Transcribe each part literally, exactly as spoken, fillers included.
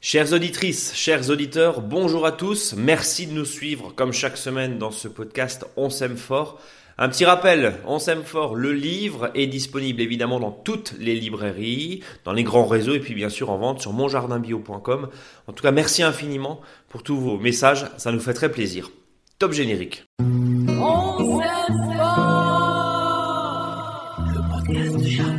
Chères auditrices, chers auditeurs, bonjour à tous. Merci de nous suivre comme chaque semaine dans ce podcast On s'aime fort. Un petit rappel, On s'aime fort, le livre est disponible évidemment dans toutes les librairies, dans les grands réseaux et puis bien sûr en vente sur mon jardin bio point com. En tout cas, merci infiniment pour tous vos messages, ça nous fait très plaisir. Top générique. On s'aime fort, le podcast du jardin.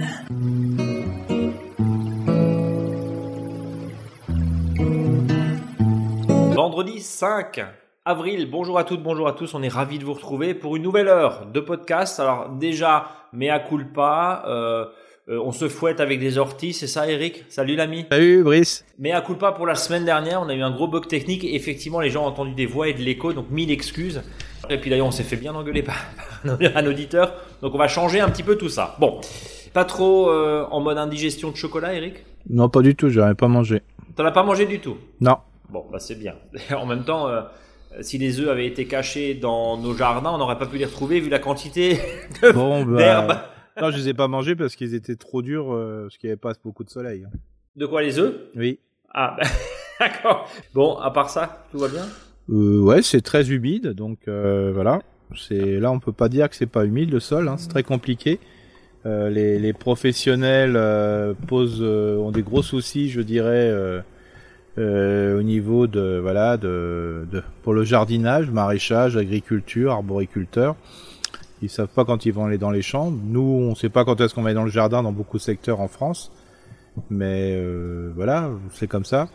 Vendredi cinq avril, bonjour à toutes, bonjour à tous, on est ravis de vous retrouver pour une nouvelle heure de podcast. Alors déjà, mea culpa, euh, euh, on se fouette avec des orties, c'est ça Eric? Salut l'ami. Salut Brice. Mea culpa pour la semaine dernière, on a eu un gros bug technique et effectivement les gens ont entendu des voix et de l'écho, donc mille excuses. Et puis d'ailleurs on s'est fait bien engueuler par un auditeur, donc on va changer un petit peu tout ça. Bon, pas trop euh, en mode indigestion de chocolat Eric? Non, pas du tout, j'aurais pas mangé. T'en as pas mangé du tout? Non. Bon, bah c'est bien. En même temps, euh, si les œufs avaient été cachés dans nos jardins, on n'aurait pas pu les retrouver vu la quantité de, bon, bah, d'herbe. Non, je les ai pas mangés parce qu'ils étaient trop durs, euh, parce qu'il n'y avait pas beaucoup de soleil. De quoi, les œufs? Oui. Ah, bah, d'accord. Bon, à part ça, tout va bien? Euh, ouais, c'est très humide, donc euh, voilà. C'est là, on peut pas dire que c'est pas humide le sol, hein, c'est très compliqué. Euh, les, les professionnels euh, posent, euh, ont des gros soucis, je dirais. Euh, Euh, au niveau de voilà de, de pour le jardinage, maraîchage, agriculture, arboriculteur, ils savent pas quand ils vont aller dans les champs. Nous, on sait pas quand est-ce qu'on va aller dans le jardin dans beaucoup de secteurs en France, mais euh, voilà, c'est comme ça.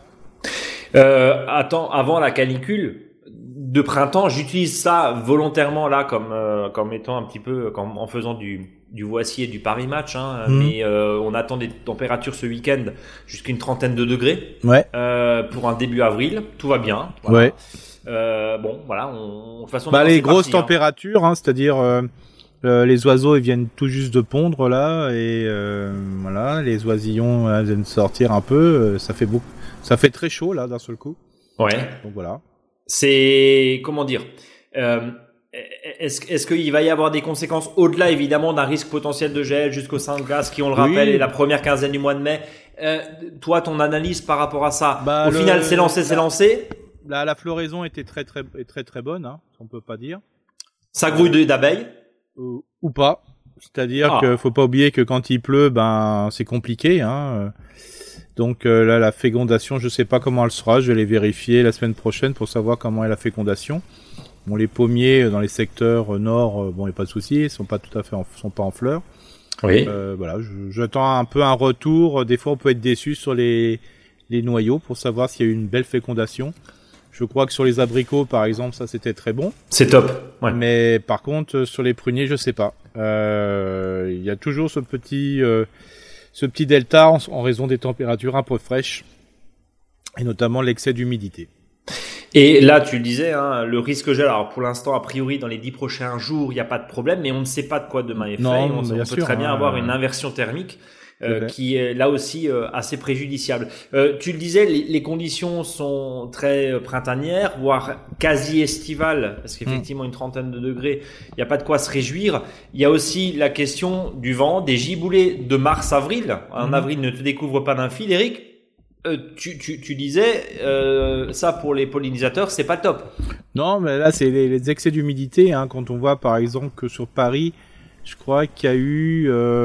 Euh, attends, avant la canicule de printemps, j'utilise ça volontairement là comme euh, comme étant un petit peu comme en faisant du du Voici et du Paris Match, hein, mmh. mais euh, on attend des températures ce week-end jusqu'à une trentaine de degrés. Ouais. Euh, pour un début avril, tout va bien. Voilà. Ouais. Euh, bon, voilà. On, de toute façon, bah les grosses parti, températures, hein. Hein, c'est-à-dire euh, euh, les oiseaux ils viennent tout juste de pondre là et euh, voilà, les oisillons euh, viennent sortir un peu. Euh, ça fait beaucoup, ça fait très chaud là d'un seul coup. Ouais. Donc voilà. C'est comment dire. Euh, Est-ce, est-ce qu'il va y avoir des conséquences au-delà évidemment d'un risque potentiel de gel jusqu'au cinq glace qui on le rappelle oui. est la première quinzaine du mois de mai. Euh, toi ton analyse par rapport à ça, bah, au le, final c'est lancé, la, c'est lancé. La, la floraison était très très très très bonne, hein, on peut pas dire. Ça grouille d'abeilles euh, ou pas. C'est-à-dire ah. que faut pas oublier que quand il pleut, ben c'est compliqué, hein. Donc euh, là la fécondation, je sais pas comment elle sera, je vais les vérifier la semaine prochaine pour savoir comment est la fécondation. Bon, les pommiers dans les secteurs nord, bon, il n'y a pas de souci, ils sont pas tout à fait, en, sont pas en fleurs. Oui. Euh, voilà, je, j'attends un peu un retour. Des fois, on peut être déçu sur les les noyaux pour savoir s'il y a eu une belle fécondation. Je crois que sur les abricots, par exemple, ça c'était très bon. C'est top. Ouais. Mais par contre, sur les pruniers, je sais pas. Euh, il y a toujours ce petit euh, ce petit delta en, en raison des températures un peu fraîches et notamment l'excès d'humidité. Et là, tu le disais, hein, le risque gel, alors pour l'instant, a priori, dans les dix prochains jours, il n'y a pas de problème, mais on ne sait pas de quoi demain est fait. Non, on, on peut sûr, très bien hein, avoir euh... une inversion thermique euh, qui est là aussi euh, assez préjudiciable. Euh, tu le disais, les, les conditions sont très printanières, voire quasi estivales, parce qu'effectivement, mmh. une trentaine de degrés, il n'y a pas de quoi se réjouir. Il y a aussi la question du vent, des giboulées de mars-avril. En mmh. avril, ne te découvre pas d'un fil, Eric. Euh, tu, tu, tu disais, euh, ça pour les pollinisateurs, c'est pas top. Non, mais là, c'est les, les excès d'humidité. Hein, quand on voit, par exemple, que sur Paris, je crois qu'il y a eu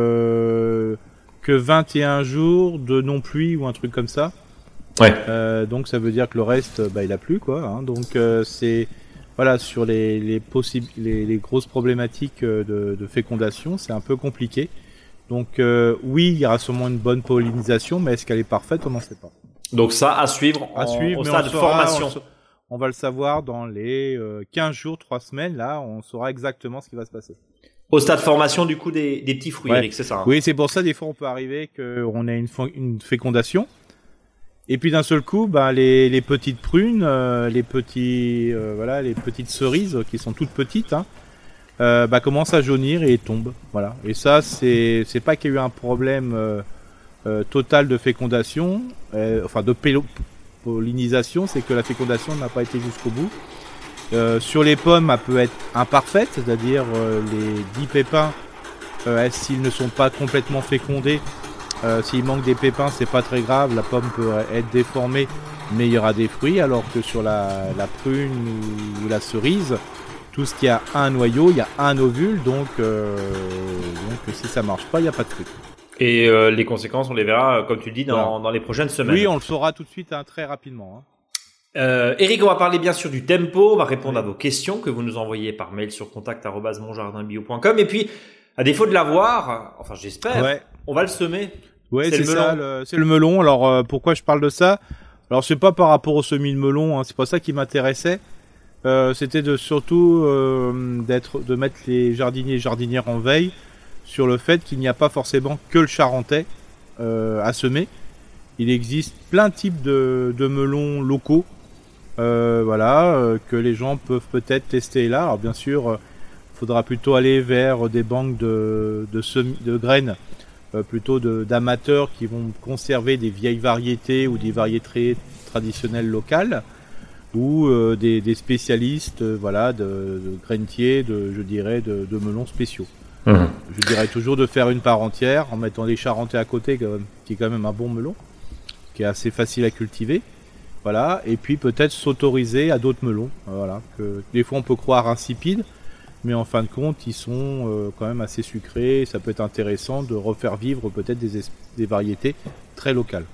euh, que vingt et un jours de non-pluie ou un truc comme ça. Ouais. Euh, donc, ça veut dire que le reste, bah, il a plu, quoi. Hein, donc, euh, c'est voilà sur les les, possibles, les les grosses problématiques de, de fécondation, c'est un peu compliqué. Donc euh, oui, il y aura sûrement une bonne pollinisation, mais est-ce qu'elle est parfaite, on n'en sait pas. Donc ça, à suivre, à en, suivre au mais stade de saura, formation. On, on va le savoir dans les euh, quinze jours, trois semaines, là, on saura exactement ce qui va se passer. Au stade de formation, du coup, des, des petits fruits, ouais. Eric, c'est ça hein. Oui, c'est pour ça, des fois, on peut arriver qu'on ait une, une fécondation, et puis d'un seul coup, bah, les, les petites prunes, euh, les petits, euh, voilà, les petites cerises, qui sont toutes petites, hein, Euh, bah, commence à jaunir et tombe, voilà. Et ça, c'est c'est pas qu'il y a eu un problème euh, euh, total de fécondation, euh, enfin de pélo- pollinisation, c'est que la fécondation n'a pas été jusqu'au bout. Euh, sur les pommes, elle peut être imparfaite, c'est-à-dire euh, les dix pépins, euh, s'ils ne sont pas complètement fécondés, euh, s'il manque des pépins, c'est pas très grave, la pomme peut être déformée mais il y aura des fruits, alors que sur la, la prune ou la cerise, tout ce qui a un noyau, il y a un ovule, donc, euh, donc si ça marche pas, il n'y a pas de fruits. Et euh, les conséquences, on les verra, comme tu le dis, dans, Voilà. dans les prochaines semaines. Oui, on le saura tout de suite, hein, très rapidement. Hein. Euh, Eric, on va parler bien sûr du tempo, on va répondre Oui. à vos questions que vous nous envoyez par mail sur contact arobase mon jardin bio point com, et puis, à défaut de l'avoir, enfin j'espère, Ouais. on va le semer. Ouais, C'est c'est, le ça, melon. le, c'est le melon. Alors euh, pourquoi je parle de ça? Alors c'est pas par rapport au semis de melon, hein, c'est pas ça qui m'intéressait. Euh, c'était de surtout euh, d'être, de mettre les jardiniers et jardinières en veille sur le fait qu'il n'y a pas forcément que le charentais euh, à semer. Il existe plein de types de, de melons locaux, euh, voilà, euh, que les gens peuvent peut-être tester là. Alors bien sûr, euh, faudra plutôt aller vers des banques de, de, semis, de graines. Euh, plutôt de, d'amateurs qui vont conserver des vieilles variétés ou des variétés traditionnelles locales, ou euh, des, des spécialistes, euh, voilà, de, de grainetiers, de, je dirais, de, de melons spéciaux. Mmh. Je dirais toujours de faire une part entière en mettant des charentais à côté, qui est quand même un bon melon, qui est assez facile à cultiver. Voilà, et puis peut-être s'autoriser à d'autres melons. Voilà, que des fois on peut croire insipides, mais en fin de compte, ils sont euh, quand même assez sucrés. Ça peut être intéressant de refaire vivre peut-être des, es- des variétés très locales.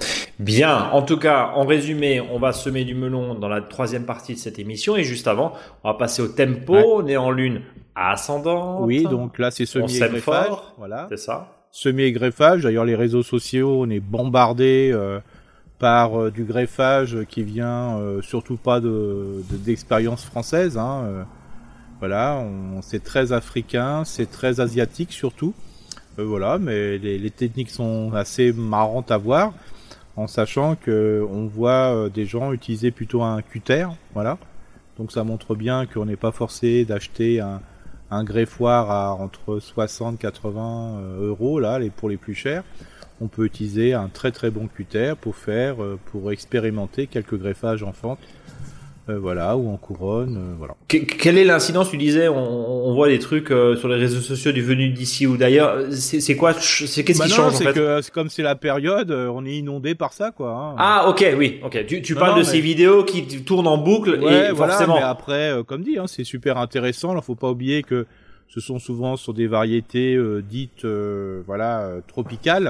Bien, en tout cas, en résumé, on va semer du melon dans la troisième partie de cette émission, et juste avant, on va passer au tempo. Ouais. On est en lune ascendante. Oui, donc là c'est semis et greffage. Fort, voilà, c'est ça. Semis et greffage. D'ailleurs, les réseaux sociaux, on est bombardé euh, par euh, du greffage qui vient euh, surtout pas de, de d'expérience française. Hein, euh, Voilà, on, c'est très africain, c'est très asiatique surtout. Euh, voilà, mais les, les techniques sont assez marrantes à voir, en sachant que on voit euh, des gens utiliser plutôt un cutter, voilà. Donc ça montre bien qu'on n'est pas forcé d'acheter un, un greffoir à entre soixante et quatre-vingts euros là, les, pour les plus chers. On peut utiliser un très très bon cutter pour faire, euh, pour expérimenter quelques greffages en fente. Euh, voilà, ou en couronne, euh, voilà. Que, quelle est l'incidence? Tu disais, on, on voit des trucs euh, sur les réseaux sociaux du venu d'ici ou d'ailleurs. C'est, c'est quoi? C'est qu'est-ce bah qui non, change c'est en fait que c'est comme c'est la période, on est inondé par ça, quoi. Hein. Ah, ok, oui, ok. Tu, tu non, parles non, de mais... ces vidéos qui tournent en boucle ouais, et voilà, forcément. Mais après, euh, comme dit, hein, c'est super intéressant. Alors, faut pas oublier que ce sont souvent sur des variétés euh, dites, euh, voilà, euh, tropicales.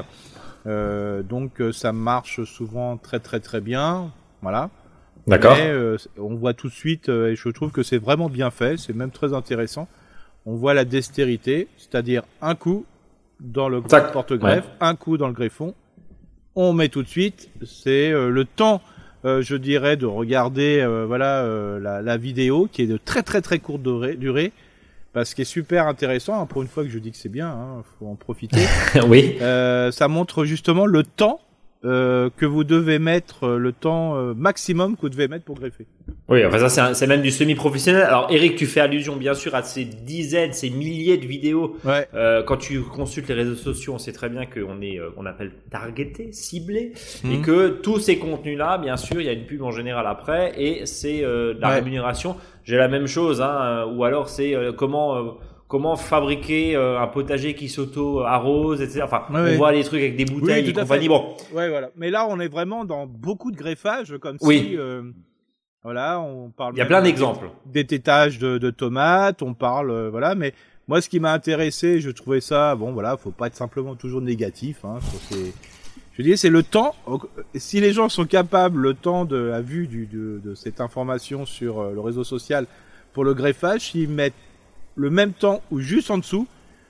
Euh, donc, euh, ça marche souvent très, très, très bien. Voilà. D'accord. Mais euh, on voit tout de suite, euh, et je trouve que c'est vraiment bien fait, c'est même très intéressant. On voit la dextérité, c'est-à-dire un coup dans le porte-greffe, ouais. Un coup dans le greffon. On met tout de suite, c'est euh, le temps, euh, je dirais, de regarder euh, voilà euh, la, la vidéo qui est de très très très courte durée, durée parce ce qui est super intéressant, hein, pour une fois que je dis que c'est bien, hein, faut en profiter. Oui. Euh, ça montre justement le temps. Euh, que vous devez mettre euh, le temps euh, maximum que vous devez mettre pour greffer. Oui, enfin ça c'est, un, c'est même du semi-professionnel. Alors Eric, tu fais allusion bien sûr à ces dizaines, ces milliers de vidéos. Ouais. Euh, quand tu consultes les réseaux sociaux, on sait très bien qu'on est, euh, on appelle targeté, ciblé, mmh. et que tous ces contenus-là, bien sûr, il y a une pub en général après, et c'est euh, de la ouais. rémunération. J'ai la même chose, hein, ou alors c'est euh, comment. Euh, Comment fabriquer euh, un potager qui s'auto-arrose, et cetera. Enfin, ouais, on ouais. voit les trucs avec des bouteilles oui, et compagnie. Bon. Ouais, voilà. Mais là, on est vraiment dans beaucoup de greffage, comme oui. si, euh, voilà, on parle. Il y a plein d'exemples. Des tétages de, de tomates, on parle, euh, voilà. Mais moi, ce qui m'a intéressé, je trouvais ça, bon, voilà, faut pas être simplement toujours négatif. Hein, c'est, je dis, c'est le temps. Si les gens sont capables, le temps de la vue du, de, de cette information sur euh, le réseau social pour le greffage, s'ils mettent le même temps ou juste en dessous,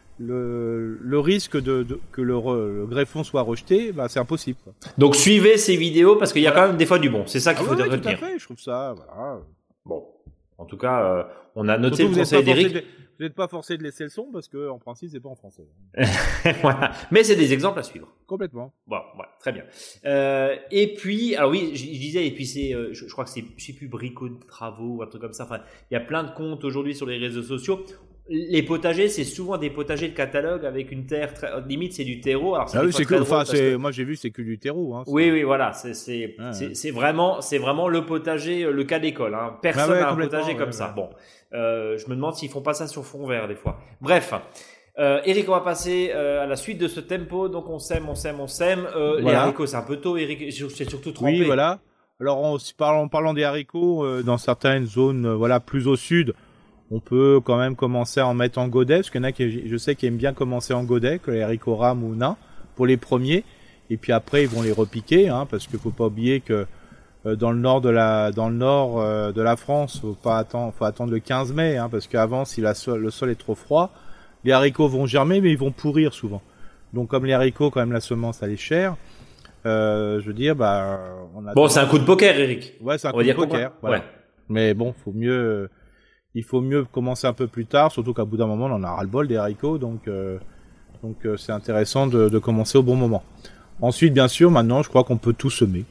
le, le risque de, de que le, re, le greffon soit rejeté, bah c'est impossible. Quoi. Donc suivez ces vidéos parce qu'il y a voilà. quand même des fois du bon. C'est ça qu'il ah faut ouais, retenir. Tout à fait, je trouve ça. Voilà. Bon, en tout cas, euh, on a noté Surtout, le conseil d'Eric. De, vous n'êtes pas forcé de laisser le son parce que en principe c'est pas en français. Voilà. Mais c'est des exemples à suivre. Complètement. Bon, voilà, très bien. Euh, et puis, alors oui, je, je disais, et puis c'est, euh, je, je crois que c'est, je sais plus, Bricot de travaux ou un truc comme ça. Enfin, il y a plein de comptes aujourd'hui sur les réseaux sociaux. Les potagers, c'est souvent des potagers de catalogue avec une terre très, limite, c'est du terreau. Alors, c'est ah oui, c'est que, enfin, c'est, que... moi j'ai vu, c'est que du terreau. Hein, oui, oui, voilà, c'est, c'est, ah, c'est, ouais. c'est vraiment, c'est vraiment le potager, le cas d'école. Hein. Personne n'a ah ouais, un potager comme ouais, ça. Ouais. Bon, euh, je me demande s'ils font pas ça sur fond vert des fois. Bref. Euh, Eric, on va passer euh, à la suite de ce tempo. Donc on sème, on sème, on sème. Euh, voilà. Les haricots, c'est un peu tôt, Eric. C'est surtout trempé. Oui, voilà. Alors en parlant, en parlant des haricots, euh, dans certaines zones, euh, voilà, plus au sud, on peut quand même commencer à en mettre en godet, parce qu'il y en a qui, je sais, qui aiment bien commencer en godet, que les haricots rames ou nains, pour les premiers, et puis après ils vont les repiquer, hein, parce qu'il faut pas oublier que euh, dans le nord de la, dans le nord euh, de la France, faut pas attendre, faut attendre le quinze mai, hein, parce qu'avant, si la sol, le sol est trop froid, les haricots vont germer, mais ils vont pourrir souvent. Donc comme les haricots, quand même, la semence elle est chère. Euh, je veux dire, bah, on a. Bon, c'est un coup de poker, Eric. Ouais, c'est un on coup va de dire poker. Voilà. Ouais. Mais bon, faut mieux. Il faut mieux commencer un peu plus tard, surtout qu'à bout d'un moment, on en a ras-le-bol des haricots, donc euh, donc euh, c'est intéressant de, de commencer au bon moment. Ensuite, bien sûr, maintenant, je crois qu'on peut tout semer.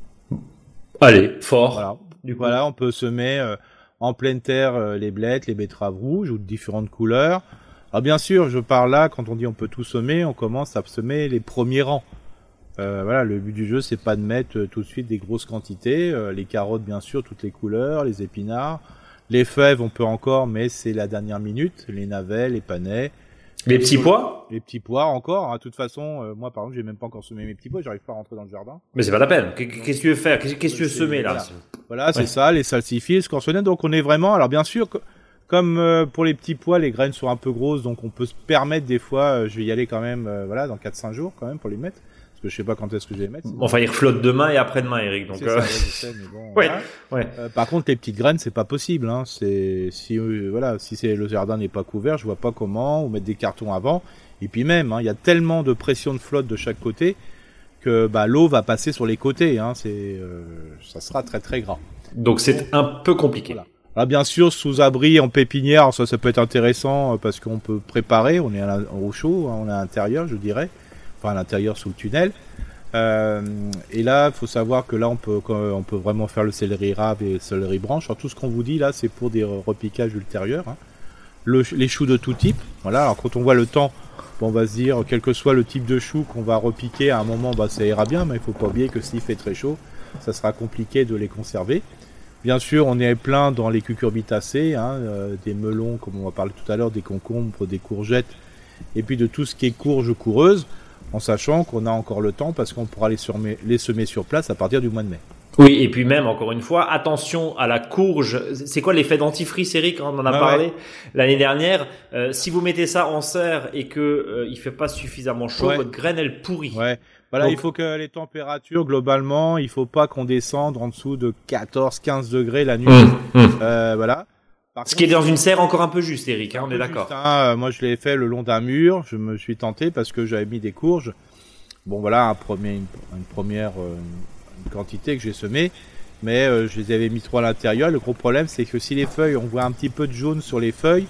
Allez, fort. Voilà. Du coup. Voilà, on peut semer euh, en pleine terre euh, les blettes, les betteraves rouges ou de différentes couleurs. Alors bien sûr, je parle là, quand on dit on peut tout semer, on commence à semer les premiers rangs. Euh, voilà, le but du jeu, c'est pas de mettre euh, tout de suite des grosses quantités. Euh, les carottes, bien sûr, toutes les couleurs, les épinards. Les fèves, on peut encore, mais c'est la dernière minute. Les navets, les panais. Les petits pois. Les petits pois encore. Hein. De toute façon, euh, moi, par exemple, j'ai même pas encore semé mes petits pois. J'arrive pas à rentrer dans le jardin. Mais c'est pas la peine. Qu'est-ce que tu veux faire? Qu'est-ce que tu veux semer là? Voilà, voilà c'est ouais. ça. Les salsifis, les scorsonnettes. Donc, on est vraiment. Alors, bien sûr, comme euh, pour les petits pois, les graines sont un peu grosses, donc on peut se permettre des fois. Euh, je vais y aller quand même. Euh, voilà, dans quatre cinq jours quand même pour les mettre. Que je sais pas quand est-ce que je vais les mettre. Bon, enfin, ils reflottent demain et après-demain, Eric. Donc, c'est euh... ça, ouais, je sais, mais bon. ouais, voilà. ouais. Euh, par contre, les petites graines, c'est pas possible. Hein. C'est si euh, voilà, si c'est le jardin n'est pas couvert, je vois pas comment. Ou mettre des cartons avant. Et puis même, il hein, y a tellement de pression de flotte de chaque côté que bah l'eau va passer sur les côtés. Hein. C'est, euh, ça sera très très gras. Donc c'est un peu compliqué. Voilà. Alors bien sûr, sous abri en pépinière, ça, ça peut être intéressant parce qu'on peut préparer. On est à la, au chaud, hein, on est à l'intérieur, je dirais. Enfin, à l'intérieur sous le tunnel. Euh, et là, il faut savoir que là, on peut, on peut vraiment faire le céleri rave et le céleri branche. Alors, tout ce qu'on vous dit là, c'est pour des repiquages ultérieurs. Hein. Le, les choux de tout type. Voilà. Alors, quand on voit le temps, bon, on va se dire, quel que soit le type de chou qu'on va repiquer, à un moment, bah, ça ira bien. Mais il faut pas oublier que s'il fait très chaud, ça sera compliqué de les conserver. Bien sûr, on est plein dans les cucurbitacées, hein, euh, des melons, comme on va parler tout à l'heure, des concombres, des courgettes, et puis de tout ce qui est courge coureuse. En sachant qu'on a encore le temps parce qu'on pourra les, surmer, les semer sur place à partir du mois de mai. Oui, et puis même, encore une fois, attention à la courge. C'est quoi l'effet dentifrice, Eric? On en a ah parlé ouais. l'année dernière. Euh, si vous mettez ça en serre et que euh, il fait pas suffisamment chaud, ouais. votre graine, elle pourrit. Ouais. Voilà, Donc, il faut que les températures, globalement, il faut pas qu'on descende en dessous de quatorze quinze degrés la nuit. Mmh, mmh. Euh, voilà. Par Ce contre, qui est dans une serre encore un peu juste, Eric, hein, on est d'accord. Juste, hein, moi, je l'ai fait le long d'un mur. Je me suis tenté parce que j'avais mis des courges. Bon, voilà, un premier, une, une première euh, une quantité que j'ai semée. Mais euh, je les avais mis trop à l'intérieur. Le gros problème, c'est que si les feuilles, on voit un petit peu de jaune sur les feuilles,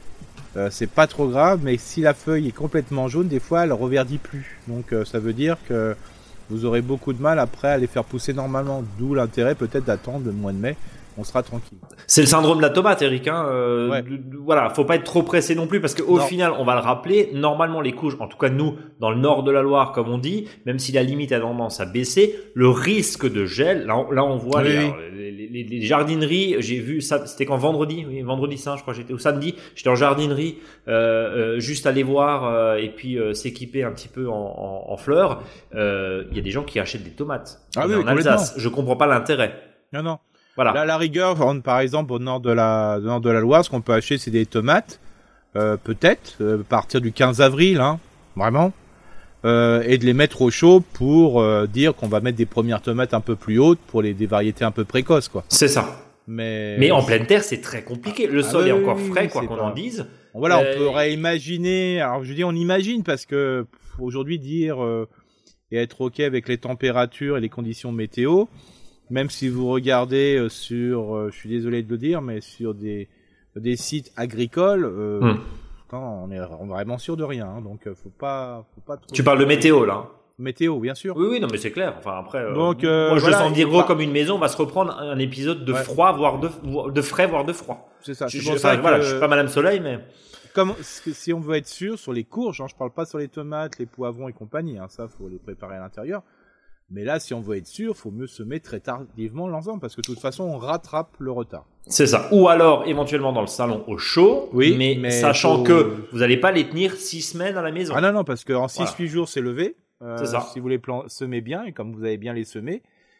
euh, c'est pas trop grave. Mais si la feuille est complètement jaune, des fois, elle reverdit plus. Donc, euh, ça veut dire que vous aurez beaucoup de mal après à les faire pousser normalement. D'où l'intérêt peut-être d'attendre le mois de mai. On sera tranquille. C'est le syndrome de la tomate, Eric. Hein. Euh, ouais. Voilà, faut pas être trop pressé non plus parce que au final, on va le rappeler, normalement les courges, en tout cas nous, dans le nord de la Loire, comme on dit, même si la limite a tendance à baisser, le risque de gel, là, on, là on voit oui, les, oui. Les, les, les, les jardineries. J'ai vu ça, c'était quand vendredi, oui, vendredi saint, je crois, j'étais au samedi, j'étais en jardinerie, euh, euh, juste aller voir euh, et puis euh, s'équiper un petit peu en, en, en fleurs. Il euh, y a des gens qui achètent des tomates ah oui, en Alsace. Je comprends pas l'intérêt. Non, non. Voilà. Là, à la rigueur, on, par exemple, au nord de la, nord de la Loire, ce qu'on peut acheter, c'est des tomates, euh, peut-être, euh, à partir du quinze avril, hein, vraiment, euh, et de les mettre au chaud pour euh, dire qu'on va mettre des premières tomates un peu plus hautes pour les des variétés un peu précoces, quoi. C'est ça. Mais, Mais en pleine terre, c'est très compliqué. Le ah sol oui, est encore oui, frais, oui, quoi qu'on pas... en dise. Voilà, euh... on pourrait imaginer. Alors, je dis, on imagine parce que aujourd'hui dire euh, et être ok avec les températures et les conditions météo. Même si vous regardez sur, euh, je suis désolé de le dire, mais sur des des sites agricoles, euh, hum. non, on est vraiment sûr de rien. Hein, donc, faut pas, faut pas. Trop tu parles de météo là. Météo, bien sûr. Oui, oui, non, mais c'est clair. Enfin, après, euh, donc, euh, moi, je voilà, le sens dire gros pas... comme une maison. On va se reprendre un épisode de ouais. froid, voire de de frais, voire de froid. C'est ça. Je, c'est je, pour ça que... voilà, je suis pas Madame Soleil, mais. Comme si on veut être sûr sur les courges, hein, je parle pas sur les tomates, les poivrons et compagnie. Hein, ça, faut les préparer à l'intérieur. Mais là, si on veut être sûr, faut mieux semer très tardivement l'ensemble parce que de toute façon, on rattrape le retard. C'est ça. Ou alors, éventuellement dans le salon au chaud, oui, mais, mais sachant faut... que vous n'allez pas les tenir six semaines à la maison. Ah non, non, parce qu'en six huit voilà. jours, c'est levé. Euh, c'est ça. Si vous les plan- semez bien, et comme vous avez bien les semés,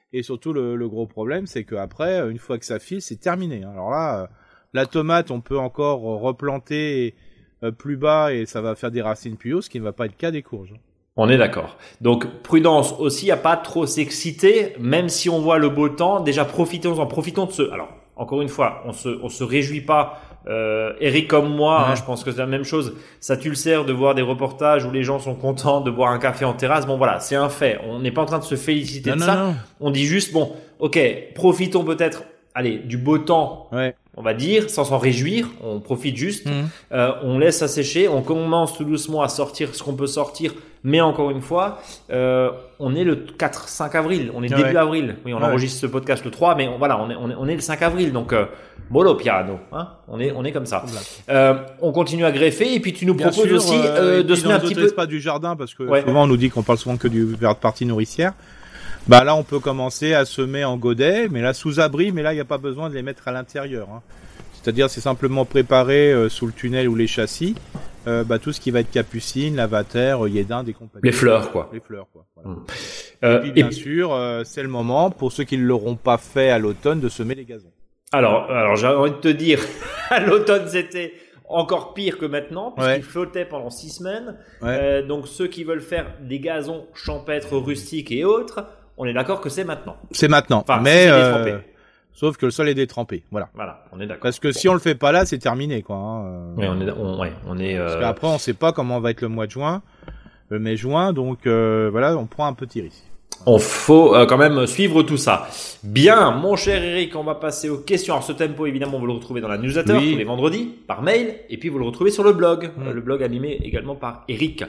Et surtout, le, le gros problème, c'est qu'après, une fois que ça file, c'est terminé. Alors là, euh, la tomate, on peut encore replanter euh, plus bas et ça va faire des racines plus hautes, ce qui ne va pas être le cas des courges. On est d'accord. Donc, prudence aussi à pas trop s'exciter, même si on voit le beau temps. Déjà, profitons-en, profitons de ce. Alors, encore une fois, on se, on se réjouit pas. Euh, Eric comme moi, Ouais. hein, je pense que c'est la même chose. Ça tue le cerf de voir des reportages où les gens sont contents de boire un café en terrasse. Bon, voilà, c'est un fait. On n'est pas en train de se féliciter Non, de non, ça. non. On dit juste, bon, ok, profitons peut-être, allez, du beau temps. Ouais. On va dire, sans s'en réjouir, on profite juste, Mmh. euh, on laisse assécher, on commence tout doucement à sortir ce qu'on peut sortir, mais encore une fois, euh, on est le quatre cinq avril, on est Ouais. début avril, oui, on Ouais. enregistre ce podcast le trois, mais on, voilà, on est, on est, on est le cinq avril, donc euh, mollo piano, hein, on est, on est comme ça. Euh, on continue à greffer, et puis tu nous Bien proposes sûr, aussi euh, euh, et de puis semer dans un petit d'autres peu. espaces du jardin, parce que Ouais. souvent on nous dit qu'on parle souvent que du vers de partie nourricière. Bah là, on peut commencer à semer en godet, mais là sous abri, mais là il n'y a pas besoin de les mettre à l'intérieur. Hein. C'est-à-dire, c'est simplement préparer euh, sous le tunnel ou les châssis, euh, bah, tout ce qui va être capucine, lavater, yédin, des compagnies. Les fleurs, quoi. Les fleurs, quoi. Voilà. Euh, Et puis, bien sûr, euh, c'est le moment, pour ceux qui ne l'auront pas fait à l'automne, de semer les gazons. Alors, alors j'ai envie de te dire, à l'automne c'était encore pire que maintenant, puisqu'il Ouais. flottait pendant six semaines. Ouais. Euh, donc ceux qui veulent faire des gazons champêtres, rustiques et autres, on est d'accord que c'est maintenant. C'est maintenant. Enfin, mais, si c'est euh, détrempé. sauf que le sol est détrempé. Voilà. Voilà, on est d'accord. Parce que si on le fait pas là, c'est terminé, quoi. Hein. Oui, on est, on, ouais, on est. Parce Euh... qu'après, on sait pas comment va être le mois de juin, le mai-juin, donc euh, voilà, on prend un petit risque. On faut euh, quand même suivre tout ça. Bien, mon cher Eric, on va passer aux questions. Alors ce tempo, évidemment, vous le retrouvez dans la newsletter Oui. tous les vendredis, par mail, et puis vous le retrouvez sur le blog, Mm. euh, le blog animé également par Eric.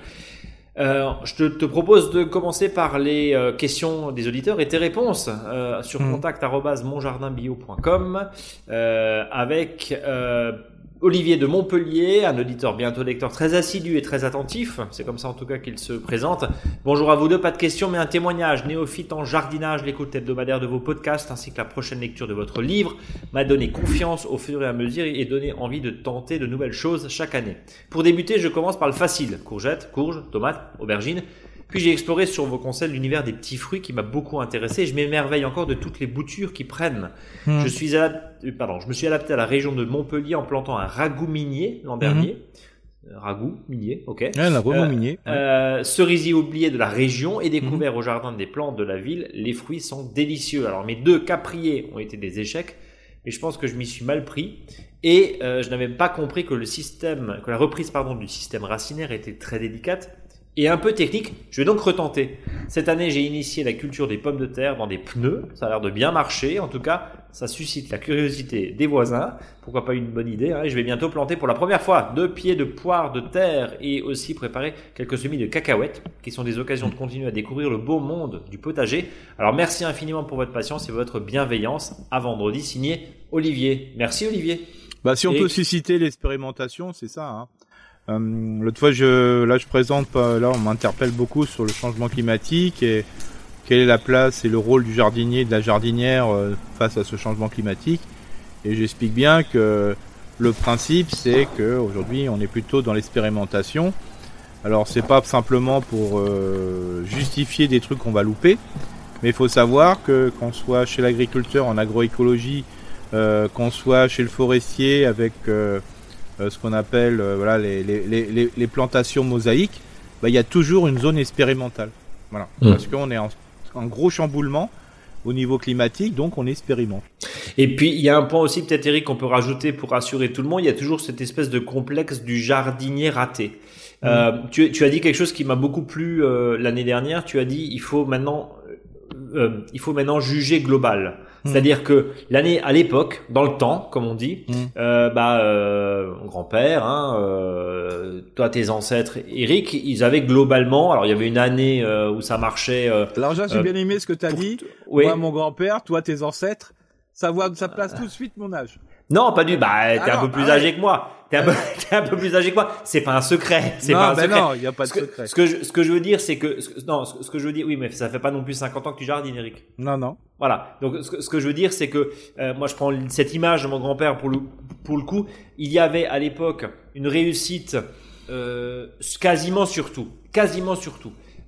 Euh, je te, te propose de commencer par les euh, questions des auditeurs et tes réponses euh, sur Mm. contact arobase monjardinbio point com euh, avec euh, Olivier de Montpellier, un auditeur bientôt lecteur très assidu et très attentif. C'est comme ça en tout cas qu'il se présente. Bonjour à vous deux, pas de questions mais un témoignage. Néophyte en jardinage, l'écoute hebdomadaire de vos podcasts ainsi que la prochaine lecture de votre livre m'a donné confiance au fur et à mesure et donné envie de tenter de nouvelles choses chaque année. Pour débuter, je commence par le facile. Courgettes, courges, tomates, aubergines. Puis j'ai exploré sur vos conseils l'univers des petits fruits qui m'a beaucoup intéressé. Je m'émerveille encore de toutes les boutures qui prennent. Hmm. Je suis adapté, pardon, je me suis adapté à la région de Montpellier en plantant un ragoût minier l'an dernier. Euh, Ragoût minier, ok. Ouais, on a vraiment Euh, minier. Ouais. Euh, cerisier oublié de la région et découvert au jardin des plantes de la ville. Les fruits sont délicieux. Alors mes deux capriers ont été des échecs, mais je pense que je m'y suis mal pris et euh, je n'avais pas compris que le système, que la reprise pardon du système racinaire était très délicate et un peu technique. Je vais donc retenter. Cette année, j'ai initié la culture des pommes de terre dans des pneus. Ça a l'air de bien marcher. En tout cas, ça suscite la curiosité des voisins. Pourquoi pas une bonne idée, hein. Et je vais bientôt planter pour la première fois deux pieds de poire de terre et aussi préparer quelques semis de cacahuètes qui sont des occasions de continuer à découvrir le beau monde du potager. Alors merci infiniment pour votre patience et votre bienveillance. À vendredi, signé Olivier. Merci Olivier. Bah, si on Et- peut susciter l'expérimentation, c'est ça. Hein. Euh, L'autre fois, je, là, je présente, pas- là, on m'interpelle beaucoup sur le changement climatique et quelle est la place et le rôle du jardinier et de la jardinière euh, face à ce changement climatique. Et j'explique bien que le principe, c'est que aujourd'hui, on est plutôt dans l'expérimentation. Alors, c'est pas simplement pour euh, justifier des trucs qu'on va louper, mais il faut savoir que qu'on soit chez l'agriculteur en agroécologie, euh, qu'on soit chez le forestier avec euh, euh, ce qu'on appelle euh, voilà les, les, les, les plantations mosaïques, bah, il y a toujours une zone expérimentale. Voilà, Mmh. parce qu'on est en, en gros chamboulement au niveau climatique, donc on expérimente. Et puis, il y a un point aussi, peut-être Eric, qu'on peut rajouter pour rassurer tout le monde. Il y a toujours cette espèce de complexe du jardinier raté. Mmh. Euh, tu, tu as dit quelque chose qui m'a beaucoup plu euh, l'année dernière. Tu as dit, il faut maintenant, euh, il faut maintenant juger global. Mmh. C'est-à-dire que l'année, à l'époque, dans le temps, comme on dit, Mmh. euh, bah, euh, mon grand-père, hein, euh, toi, tes ancêtres, Eric, ils avaient globalement. Alors, il y avait une année euh, où ça marchait. Euh, Alors là, j'ai Euh, bien aimé ce que tu as pour- dit. oui. Moi, mon grand-père, toi, tes ancêtres, ça, voit, ça place tout de suite mon âge. Non, pas du. Bah, t'es Ah un non, peu plus ah ouais. âgé que moi. T'es un peu, t'es un peu plus âgé que moi. C'est pas un secret. C'est non, pas un ben secret. non, il n'y a pas de ce, que, secret. ce que je, ce que je veux dire, c'est que, ce- non, ce, ce que je veux dire, oui, mais ça fait pas non plus cinquante ans que tu jardines, Eric. Non, non. Voilà. Donc, ce que, ce que je veux dire, c'est que, euh, moi, je prends cette image de mon grand-père pour le, pour le coup. Il y avait, à l'époque, une réussite, euh, quasiment sur tout. Quasiment sur tout.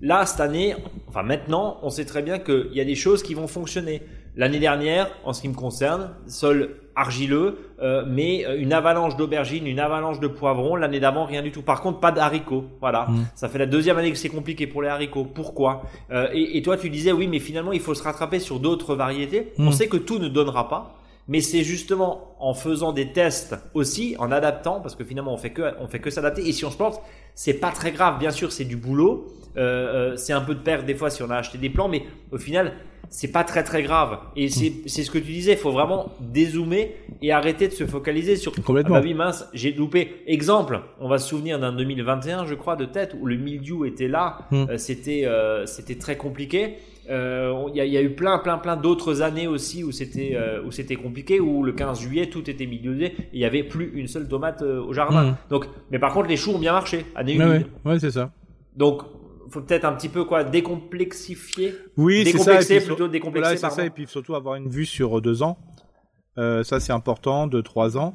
là, cette année, enfin maintenant, on sait très bien qu'il y a des choses qui vont fonctionner. L'année dernière, en ce qui me concerne, sol argileux, euh, mais une avalanche d'aubergines, une avalanche de poivrons. L'année d'avant, rien du tout. Par contre, pas d'haricots. Voilà, mmh. Ça fait la deuxième année que c'est compliqué pour les haricots. Pourquoi euh, et, et toi, tu disais, oui, mais finalement, il faut se rattraper sur d'autres variétés. Mmh. On sait que tout ne donnera pas. Mais c'est justement en faisant des tests aussi, en adaptant, parce que finalement on fait que on fait que s'adapter. Et si on se plante, c'est pas très grave. Bien sûr, c'est du boulot, euh, euh, c'est un peu de perte des fois si on a acheté des plants, mais au final, c'est pas très très grave. Et c'est mmh. c'est ce que tu disais. Il faut vraiment dézoomer et arrêter de se focaliser sur. Complètement. Ah bah oui, mince, j'ai loupé. Exemple, on va se souvenir d'un deux mille vingt et un, je crois, de tête où le mildiou était là. Mmh. Euh, c'était euh, c'était très compliqué. Il euh, y, y a eu plein, plein, plein d'autres années aussi où c'était euh, où c'était compliqué, où le quinze juillet tout était milieu et il y avait plus une seule tomate euh, au jardin. Mmh. Donc, mais par contre les choux ont bien marché, année humide. Ouais, ouais, ouais, c'est ça. Donc, faut peut-être un petit peu quoi décomplexifier. Oui, c'est ça. Décomplexer plutôt décomplexer. Voilà, c'est ça. Et puis surtout avoir une vue sur deux ans. Euh, ça c'est important, deux, trois ans.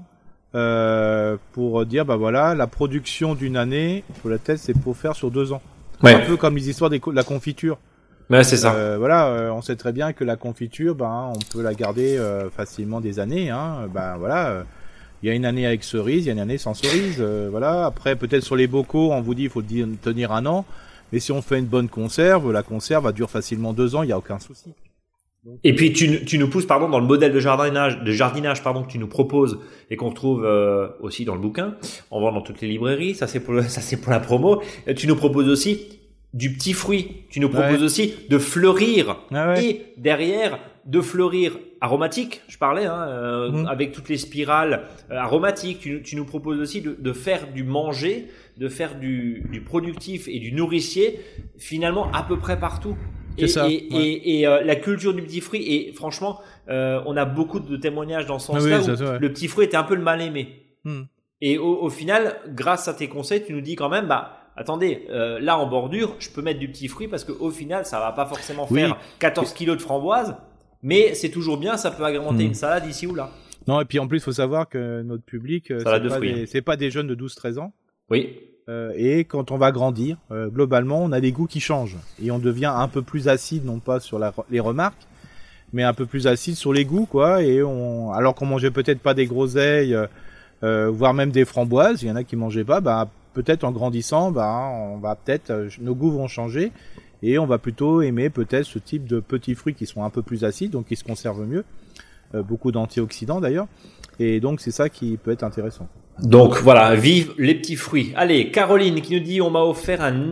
Euh, pour dire bah voilà, la production d'une année, pour la tête, c'est pour faire sur deux ans. Ouais. Un peu comme les histoires de la confiture. Ouais, c'est ça. Euh, voilà, euh, on sait très bien que la confiture, ben, on peut la garder euh, facilement des années. Hein. Ben voilà, il euh, y a une année avec cerise, il y a une année sans cerise. Euh, voilà. Après, peut-être sur les bocaux, on vous dit, il faut le tenir un an. Mais si on fait une bonne conserve, la conserve va durer facilement deux ans. Il y a aucun souci. Donc, et puis tu, tu nous pousses pardon dans le modèle de jardinage, de jardinage pardon que tu nous proposes et qu'on retrouve euh, aussi dans le bouquin. On vend dans toutes les librairies. Ça c'est pour le, ça c'est pour la promo. Tu nous proposes aussi du petit fruit. Tu nous proposes ouais. aussi de fleurir ah ouais. et derrière de fleurir aromatique. Je parlais hein, euh, mmh. avec toutes les spirales euh, aromatiques. Tu, tu nous proposes aussi de, de faire du manger, de faire du, du productif et du nourricier finalement à peu près partout. C'est et, ça, et, ouais. et, et euh, la culture du petit fruit. Et franchement, euh, on a beaucoup de témoignages dans ce sens-là ah oui, où ça, ouais. le petit fruit était un peu le mal aimé. Mmh. Et au, au final, grâce à tes conseils, tu nous dis quand même, bah attendez, euh, là en bordure, je peux mettre du petit fruit parce que au final, ça va pas forcément faire oui. quatorze kilos de framboises, mais c'est toujours bien, ça peut agrémenter mmh. une salade ici ou là. Non, et puis en plus, il faut savoir que notre public, c'est salade de pas, fruits. des, c'est pas des jeunes de douze treize ans. Oui. Euh, et quand on va grandir, euh, globalement, on a des goûts qui changent et on devient un peu plus acide, non pas sur la, les remarques, mais un peu plus acide sur les goûts, quoi. Et on, alors qu'on mangeait peut-être pas des groseilles, euh, voire même des framboises, il y en a qui mangeaient pas, bah peut-être en grandissant, bah on va peut-être, euh, nos goûts vont changer et on va plutôt aimer peut-être ce type de petits fruits qui sont un peu plus acides, donc qui se conservent mieux, euh, beaucoup d'antioxydants d'ailleurs, et donc c'est ça qui peut être intéressant. Donc voilà, vive les petits fruits. Allez, Caroline qui nous dit on m'a offert un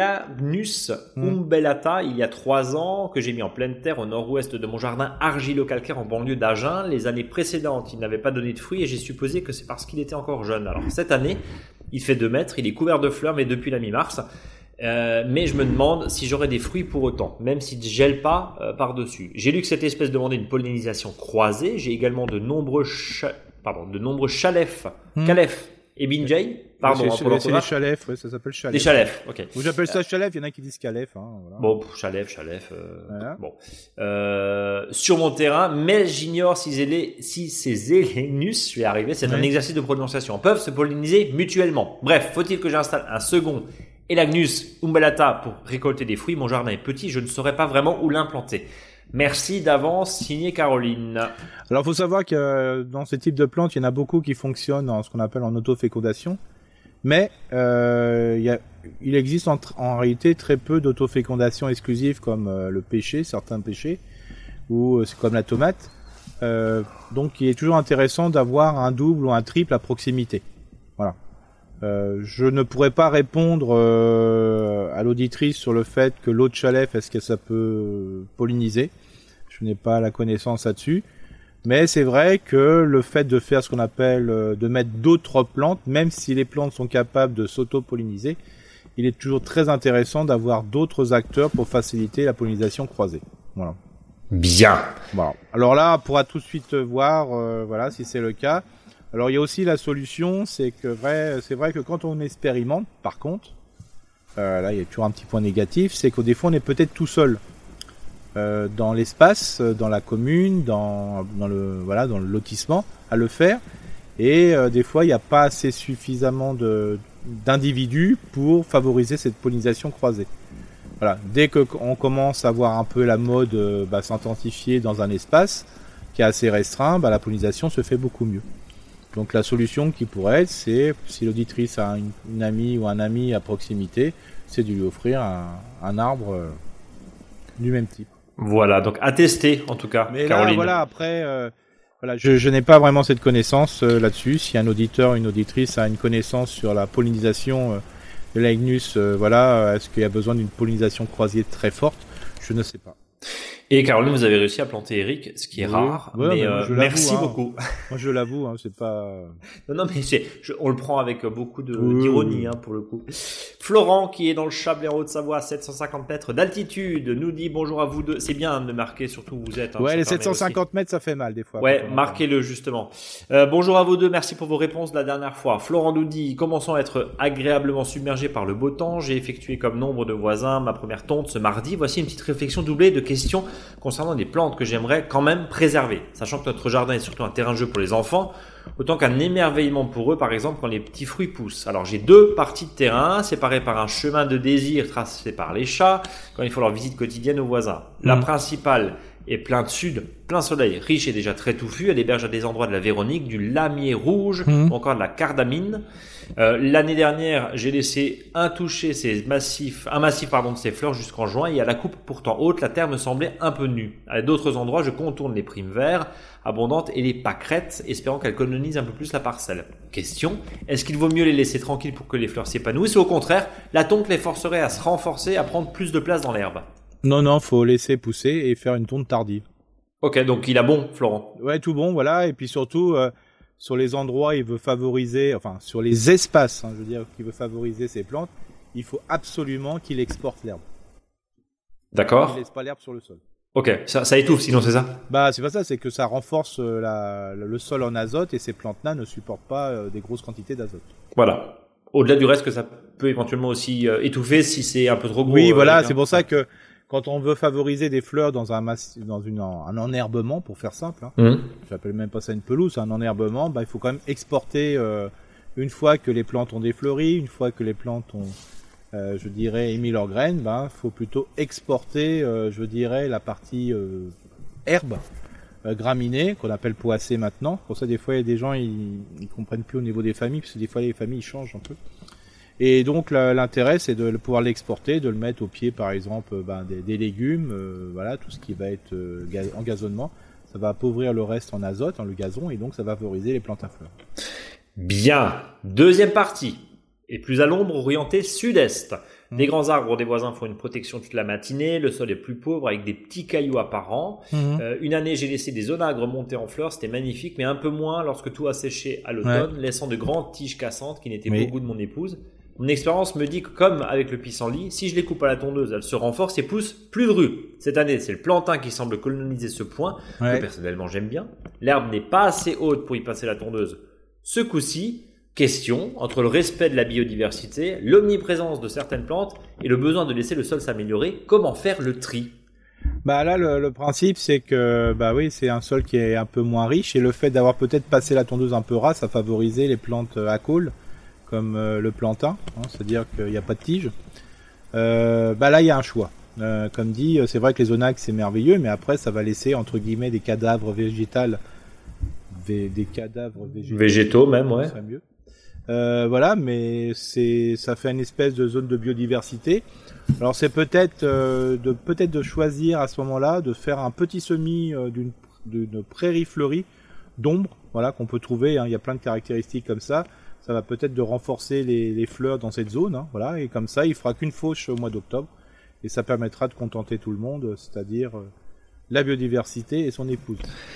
Elagnus mmh. umbellata il y a trois ans que j'ai mis en pleine terre au nord-ouest de mon jardin argilo-calcaire en banlieue d'Agen. Les années précédentes, il n'avait pas donné de fruits et j'ai supposé que c'est parce qu'il était encore jeune. Alors cette année, il fait deux mètres, il est couvert de fleurs mais depuis la mi-mars. Euh, mais je me demande si j'aurai des fruits pour autant, même s'ils ne gèlent pas euh, par-dessus. J'ai lu que cette espèce demandait une pollinisation croisée. J'ai également de nombreux cha... Pardon, de nombreux chalefs, mmh. calefs et binjay. Pardon, c'est, hein, c'est les chalefs, ouais, ça s'appelle chalef. Les chalefs, ok. Ou j'appelle ça chalef, il y en a qui disent calef. Hein, voilà. Bon, chalef, chalef. Euh, voilà. Bon, euh, sur mon terrain, mais j'ignore si, zélé, si ces Elagnus, je vais arriver, c'est ouais. un exercice de prononciation, peuvent se polliniser mutuellement. Bref, faut-il que j'installe un second Elagnus umbellata pour récolter des fruits? Mon jardin est petit, je ne saurais pas vraiment où l'implanter. Merci d'avance, signé Caroline. Alors, il faut savoir que euh, dans ce type de plantes, il y en a beaucoup qui fonctionnent en ce qu'on appelle en autofécondation. Mais euh, il, y a, il existe en, en réalité très peu d'autofécondation exclusive comme euh, le pêcher, certains pêchers, ou euh, c'est comme la tomate. Euh, donc, il est toujours intéressant d'avoir un double ou un triple à proximité. Voilà. Euh, je ne pourrais pas répondre euh, à l'auditrice sur le fait que l'eau de chalef, est-ce que ça peut polliniser. Je n'ai pas la connaissance là-dessus. Mais c'est vrai que le fait de faire ce qu'on appelle, euh, de mettre d'autres plantes, même si les plantes sont capables de s'auto-polliniser, il est toujours très intéressant d'avoir d'autres acteurs pour faciliter la pollinisation croisée. Voilà. Bien. Voilà. Alors là, on pourra tout de suite voir, euh, voilà, si c'est le cas. Alors il y a aussi la solution, c'est que vrai, c'est vrai que quand on expérimente, par contre, euh, là il y a toujours un petit point négatif, c'est qu'au des fois on est peut-être tout seul euh, dans l'espace, dans la commune, dans, dans le voilà, dans le lotissement à le faire, et euh, des fois il n'y a pas assez suffisamment de d'individus pour favoriser cette pollinisation croisée. Voilà, dès que on commence à voir un peu la mode euh, bah, s'intensifier dans un espace qui est assez restreint, bah, la pollinisation se fait beaucoup mieux. Donc la solution qui pourrait être, c'est si l'auditrice a une, une amie ou un ami à proximité, c'est de lui offrir un, un arbre euh, du même type. Voilà, donc à tester en tout cas, Mais Caroline. là, voilà, après, euh, voilà, je, je n'ai pas vraiment cette connaissance euh, là-dessus. Si un auditeur, une auditrice a une connaissance sur la pollinisation euh, de l'Agnus, euh, voilà, euh, est-ce qu'il y a besoin d'une pollinisation croisée très forte? Je ne sais pas. Et Caroline, vous avez réussi à planter Eric, ce qui est Oui. rare, Ouais, mais, mais euh, je l'avoue, merci hein. beaucoup. Moi, je l'avoue, hein, c'est pas. Non, non, mais c'est, je- on le prend avec beaucoup de, Oui, d'ironie, oui. hein, pour le coup. Florent, qui est dans le Chablais en Haute-Savoie, à sept cent cinquante mètres d'altitude, nous dit bonjour à vous deux. C'est bien de marquer surtout où vous êtes. Hein, Ouais, ça les permet sept cent cinquante mètres, ça fait mal des fois. Ouais, quand on marquez-le justement. Euh, bonjour à vous deux, merci pour vos réponses de la dernière fois. Florent nous dit, commençons à être agréablement submergés par le beau temps. J'ai effectué comme nombre de voisins ma première tonte ce mardi. Voici une petite réflexion doublée de questions concernant des plantes que j'aimerais quand même préserver. Sachant que notre jardin est surtout un terrain de jeu pour les enfants, autant qu'un émerveillement pour eux, par exemple, quand les petits fruits poussent. Alors j'ai deux parties de terrain, séparées par un chemin de désir tracé par les chats, quand ils font leur visite quotidienne aux voisins. La Mmh. principale est plein de sud, plein soleil, riche et déjà très touffu. Elle héberge à des endroits de la Véronique, du lamier rouge, Mmh. ou encore de la cardamine. Euh, l'année dernière, j'ai laissé intouché ces massifs, un massif pardon, de ces fleurs jusqu'en juin, et à la coupe pourtant haute, la terre me semblait un peu nue. À d'autres endroits, je contourne les primes verts, abondantes, et les pâquerettes, espérant qu'elles colonisent un peu plus la parcelle. Question, est-ce qu'il vaut mieux les laisser tranquilles pour que les fleurs s'épanouissent, ou au contraire, la tonte les forcerait à se renforcer, à prendre plus de place dans l'herbe? Non, non, faut laisser pousser et faire une tonte tardive. Ok, donc il a bon, Florent. Ouais, tout bon, voilà. Et puis surtout, euh, sur les endroits, il veut favoriser, enfin, sur les espaces, hein, je veux dire, qu'il veut favoriser ces plantes, il faut absolument qu'il exporte l'herbe. D'accord. Il laisse pas l'herbe sur le sol. Ok, ça, ça étouffe sinon, c'est ça? Bah, c'est pas ça, c'est que ça renforce euh, la, le sol en azote et ces plantes-là ne supportent pas euh, des grosses quantités d'azote. Voilà. Au-delà du reste que ça peut éventuellement aussi euh, étouffer si c'est un peu trop gros. Oui, euh, voilà, avec un- c'est pour ça que quand on veut favoriser des fleurs dans un mass... dans une un enherbement, pour faire simple, hein, Mhm. j'appelle même pas ça une pelouse, c'est un enherbement, bah, il faut quand même exporter euh, une fois que les plantes ont défleuri, une fois que les plantes ont, euh, je dirais, émis leurs graines, bah, faut plutôt exporter, euh, je dirais, la partie euh, herbe, euh, graminée, qu'on appelle poacée maintenant. Pour ça, des fois, il y a des gens, ils, ils comprennent plus au niveau des familles, parce que des fois, les familles ils changent un peu. Et donc la- l'intérêt, c'est de le- pouvoir l'exporter, de le mettre au pied, par exemple, euh, ben, des, des légumes, euh, voilà, tout ce qui va être euh, gaz- en gazonnement. Ça va appauvrir le reste en azote, hein, le gazon, et donc ça va favoriser les plantes à fleurs. Bien. Deuxième partie. Et plus à l'ombre, orienté sud-est. Mhm. Les grands arbres des voisins font une protection toute la matinée. Le sol est plus pauvre avec des petits cailloux apparents. Euh, une année, j'ai laissé des onagres monter en fleurs. C'était magnifique, mais un peu moins lorsque tout a séché à l'automne, laissant de grandes tiges cassantes qui n'étaient Oui. pas au goût de mon épouse. Mon expérience me dit que, comme avec le pissenlit, si je les coupe à la tondeuse, elles se renforcent et poussent plus drues. Cette année, c'est le plantain qui semble coloniser ce point, Ouais. que personnellement j'aime bien. L'herbe n'est pas assez haute pour y passer la tondeuse. Ce coup-ci, question entre le respect de la biodiversité, l'omniprésence de certaines plantes et le besoin de laisser le sol s'améliorer, comment faire le tri? Bah là, le, le principe, c'est que, bah oui, c'est un sol qui est un peu moins riche, et le fait d'avoir peut-être passé la tondeuse un peu ras, ça favorisait les plantes à caules, comme euh, le plantain, hein, c'est-à-dire qu'il n'y a pas de tige. Euh, bah là, il y a un choix. Euh, comme dit, c'est vrai que les onagres, c'est merveilleux, mais après, ça va laisser, entre guillemets, des cadavres végétales, des, des cadavres végétaux. Végétaux même, ouais. Ce serait mieux. Euh, voilà, mais c'est, ça fait une espèce de zone de biodiversité. Alors c'est peut-être euh, de peut-être de choisir à ce moment-là de faire un petit semis euh, d'une, d'une prairie fleurie d'ombre, voilà, qu'on peut trouver. Hein, il y a plein de caractéristiques comme ça. Ça va peut-être de renforcer les, les fleurs dans cette zone, hein, voilà. Et comme ça, il fera qu'une fauche au mois d'octobre, et ça permettra de contenter tout le monde, c'est-à-dire euh, la biodiversité et son épouse.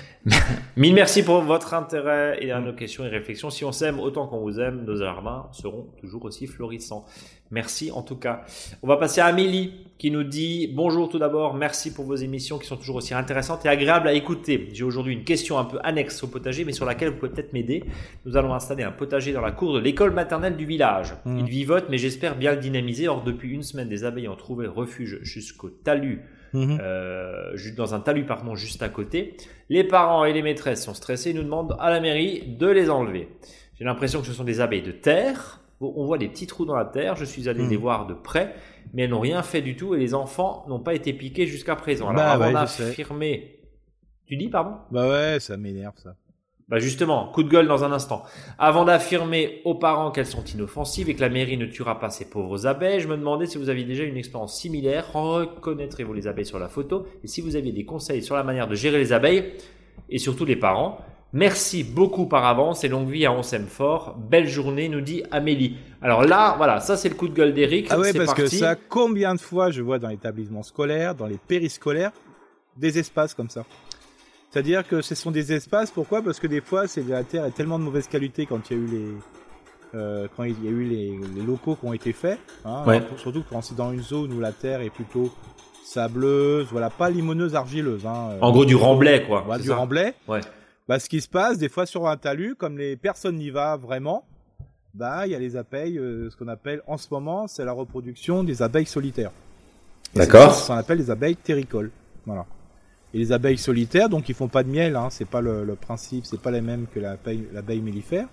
Mille merci pour votre intérêt et à nos questions et réflexions. Si on s'aime autant qu'on vous aime, nos jardins seront toujours aussi florissants. Merci en tout cas. On va passer à Amélie qui nous dit « Bonjour tout d'abord, merci pour vos émissions qui sont toujours aussi intéressantes et agréables à écouter. J'ai aujourd'hui une question un peu annexe au potager mais sur laquelle vous pouvez peut-être m'aider. Nous allons installer un potager dans la cour de l'école maternelle du village. Mmh. Il vivote mais j'espère bien le dynamiser. Or depuis une semaine, des abeilles ont trouvé refuge jusqu'au talus. Mmh. Euh, dans un talus pardon, juste à côté. Les parents et les maîtresses sont stressés et nous demandent à la mairie de les enlever. J'ai l'impression que ce sont des abeilles de terre, on voit des petits trous dans la terre. Je suis allé Mmh. les voir de près, mais elles n'ont rien fait du tout et les enfants n'ont pas été piqués jusqu'à présent. Alors Bah avant ouais, je sais. d'affirmer, tu dis pardon? Bah ouais, ça m'énerve ça. Bah justement, coup de gueule dans un instant. Avant d'affirmer aux parents qu'elles sont inoffensives et que la mairie ne tuera pas ces pauvres abeilles, je me demandais si vous aviez déjà une expérience similaire. Reconnaîtrez-vous les abeilles sur la photo? Et si vous aviez des conseils sur la manière de gérer les abeilles et surtout les parents. Merci beaucoup par avance et longue vie à On s'aime fort. Belle journée, nous dit Amélie. Alors là, voilà, ça c'est le coup de gueule d'Eric. Ah ouais, c'est parce parti. que ça, combien de fois je vois dans l'établissement scolaire, dans les périscolaires, des espaces comme ça. C'est-à-dire que ce sont des espaces, pourquoi? Parce que des fois, c'est la terre est tellement de mauvaise qualité quand il y a eu les, euh, quand il y a eu les, les locaux qui ont été faits, hein, Ouais. alors, surtout quand c'est dans une zone où la terre est plutôt sableuse, voilà, pas limoneuse, argileuse. Hein, euh, En gros, du remblai, quoi. voilà, c'est du ça remblai. Ouais. Bah, ce qui se passe, des fois sur un talus, comme les personnes n'y va vraiment, bah, il y a les abeilles, euh, ce qu'on appelle en ce moment, c'est la reproduction des abeilles solitaires. Et D'accord. c'est ça qu'on appelle les abeilles terricoles. Voilà. Et les abeilles solitaires, donc ils font pas de miel, hein, c'est pas le, le principe, c'est pas les mêmes que l'abeille, l'abeille mellifère.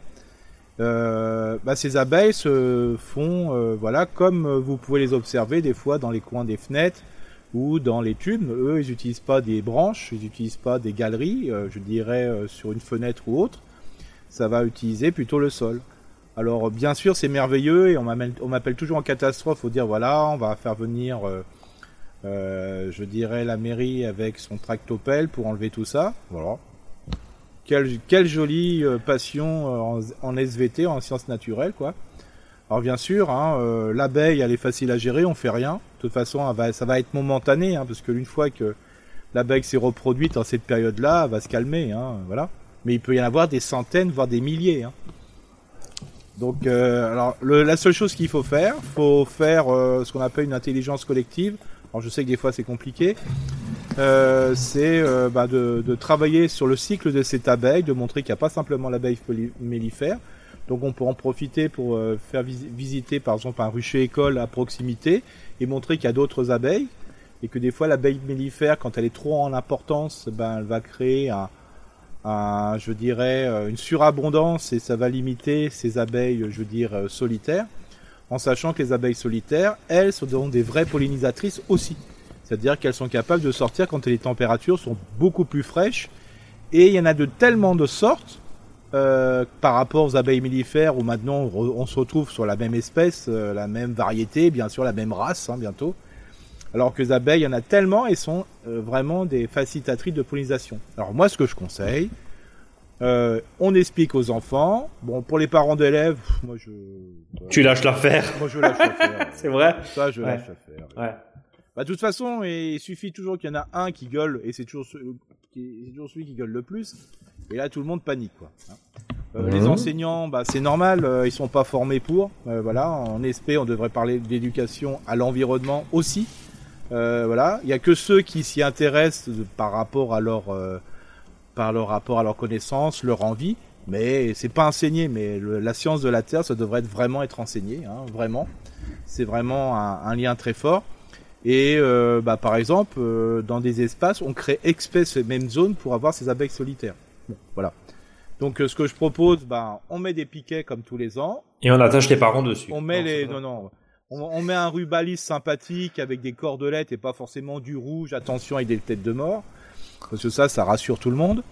Euh, bah, ces abeilles se font, euh, voilà, comme vous pouvez les observer des fois dans les coins des fenêtres ou dans les tubes. Eux, ils n'utilisent pas des branches, ils n'utilisent pas des galeries, euh, je dirais euh, sur une fenêtre ou autre. Ça va utiliser plutôt le sol. Alors bien sûr, c'est merveilleux et on m'appelle, on m'appelle toujours en catastrophe pour dire voilà, on va faire venir, euh, euh, je dirais, la mairie avec son tractopelle pour enlever tout ça. Voilà. Quelle, quelle jolie euh, passion euh, en, en S V T, en sciences naturelles, quoi. Alors bien sûr, hein, euh, l'abeille, elle est facile à gérer, on fait rien. De toute façon, elle va, ça va être momentané, hein, parce que une fois que l'abeille s'est reproduite en cette période-là, elle va se calmer, hein, voilà. Mais il peut y en avoir des centaines, voire des milliers. Hein. Donc, euh, alors, le, la seule chose qu'il faut faire, faut faire euh, ce qu'on appelle une intelligence collective. Alors, je sais que des fois c'est compliqué. Euh, c'est euh, bah, de, de travailler sur le cycle de cette abeille, de montrer qu'il n'y a pas simplement l'abeille mellifère. Donc, on peut en profiter pour euh, faire vis- visiter, par exemple, un rucher école à proximité et montrer qu'il y a d'autres abeilles et que des fois l'abeille mellifère, quand elle est trop en importance, ben, elle va créer un Un, je dirais une surabondance et ça va limiter ces abeilles, je veux dire, solitaires, en sachant que les abeilles solitaires, elles, sont des vraies pollinisatrices aussi. C'est-à-dire qu'elles sont capables de sortir quand les températures sont beaucoup plus fraîches. Et il y en a de tellement de sortes euh, par rapport aux abeilles mellifères où maintenant on se retrouve sur la même espèce, euh, la même variété, bien sûr la même race hein, bientôt. Alors que les abeilles, il y en a tellement et sont euh, vraiment des facilitatrices de pollinisation. Alors moi, ce que je conseille, euh, on explique aux enfants. Bon, pour les parents d'élèves, moi je... Euh, Tu lâches l'affaire. Moi je lâche l'affaire. C'est vrai? Ça, je Ouais. lâche l'affaire. Ouais. Bah, de toute façon, il suffit toujours qu'il y en a un qui gueule, et c'est toujours, ce- qui- c'est toujours celui qui gueule le plus. Et là, tout le monde panique, quoi. Hein. Euh, Mhm. Les enseignants, bah, c'est normal, euh, ils sont pas formés pour. Euh, voilà, en S P, on devrait parler d'éducation à l'environnement aussi. Euh, voilà, il y a que ceux qui s'y intéressent de- par rapport à leur, euh, par leur rapport à leur connaissance, leur envie. Mais c'est pas enseigné. Mais le- la science de la Terre, ça devrait être vraiment être enseigné, hein, vraiment. C'est vraiment un, un lien très fort. Et euh, bah, par exemple, euh, dans des espaces, on crée exprès ces mêmes zones pour avoir ces abeilles solitaires. Bon, voilà. Donc, euh, ce que je propose, bah, on met des piquets comme tous les ans. Et on attache les parents dessus. On met Non, les, c'est pas- non, non. On, on met un rubalis sympathique avec des cordelettes et pas forcément du rouge. Attention avec des têtes de mort, parce que ça, ça rassure tout le monde.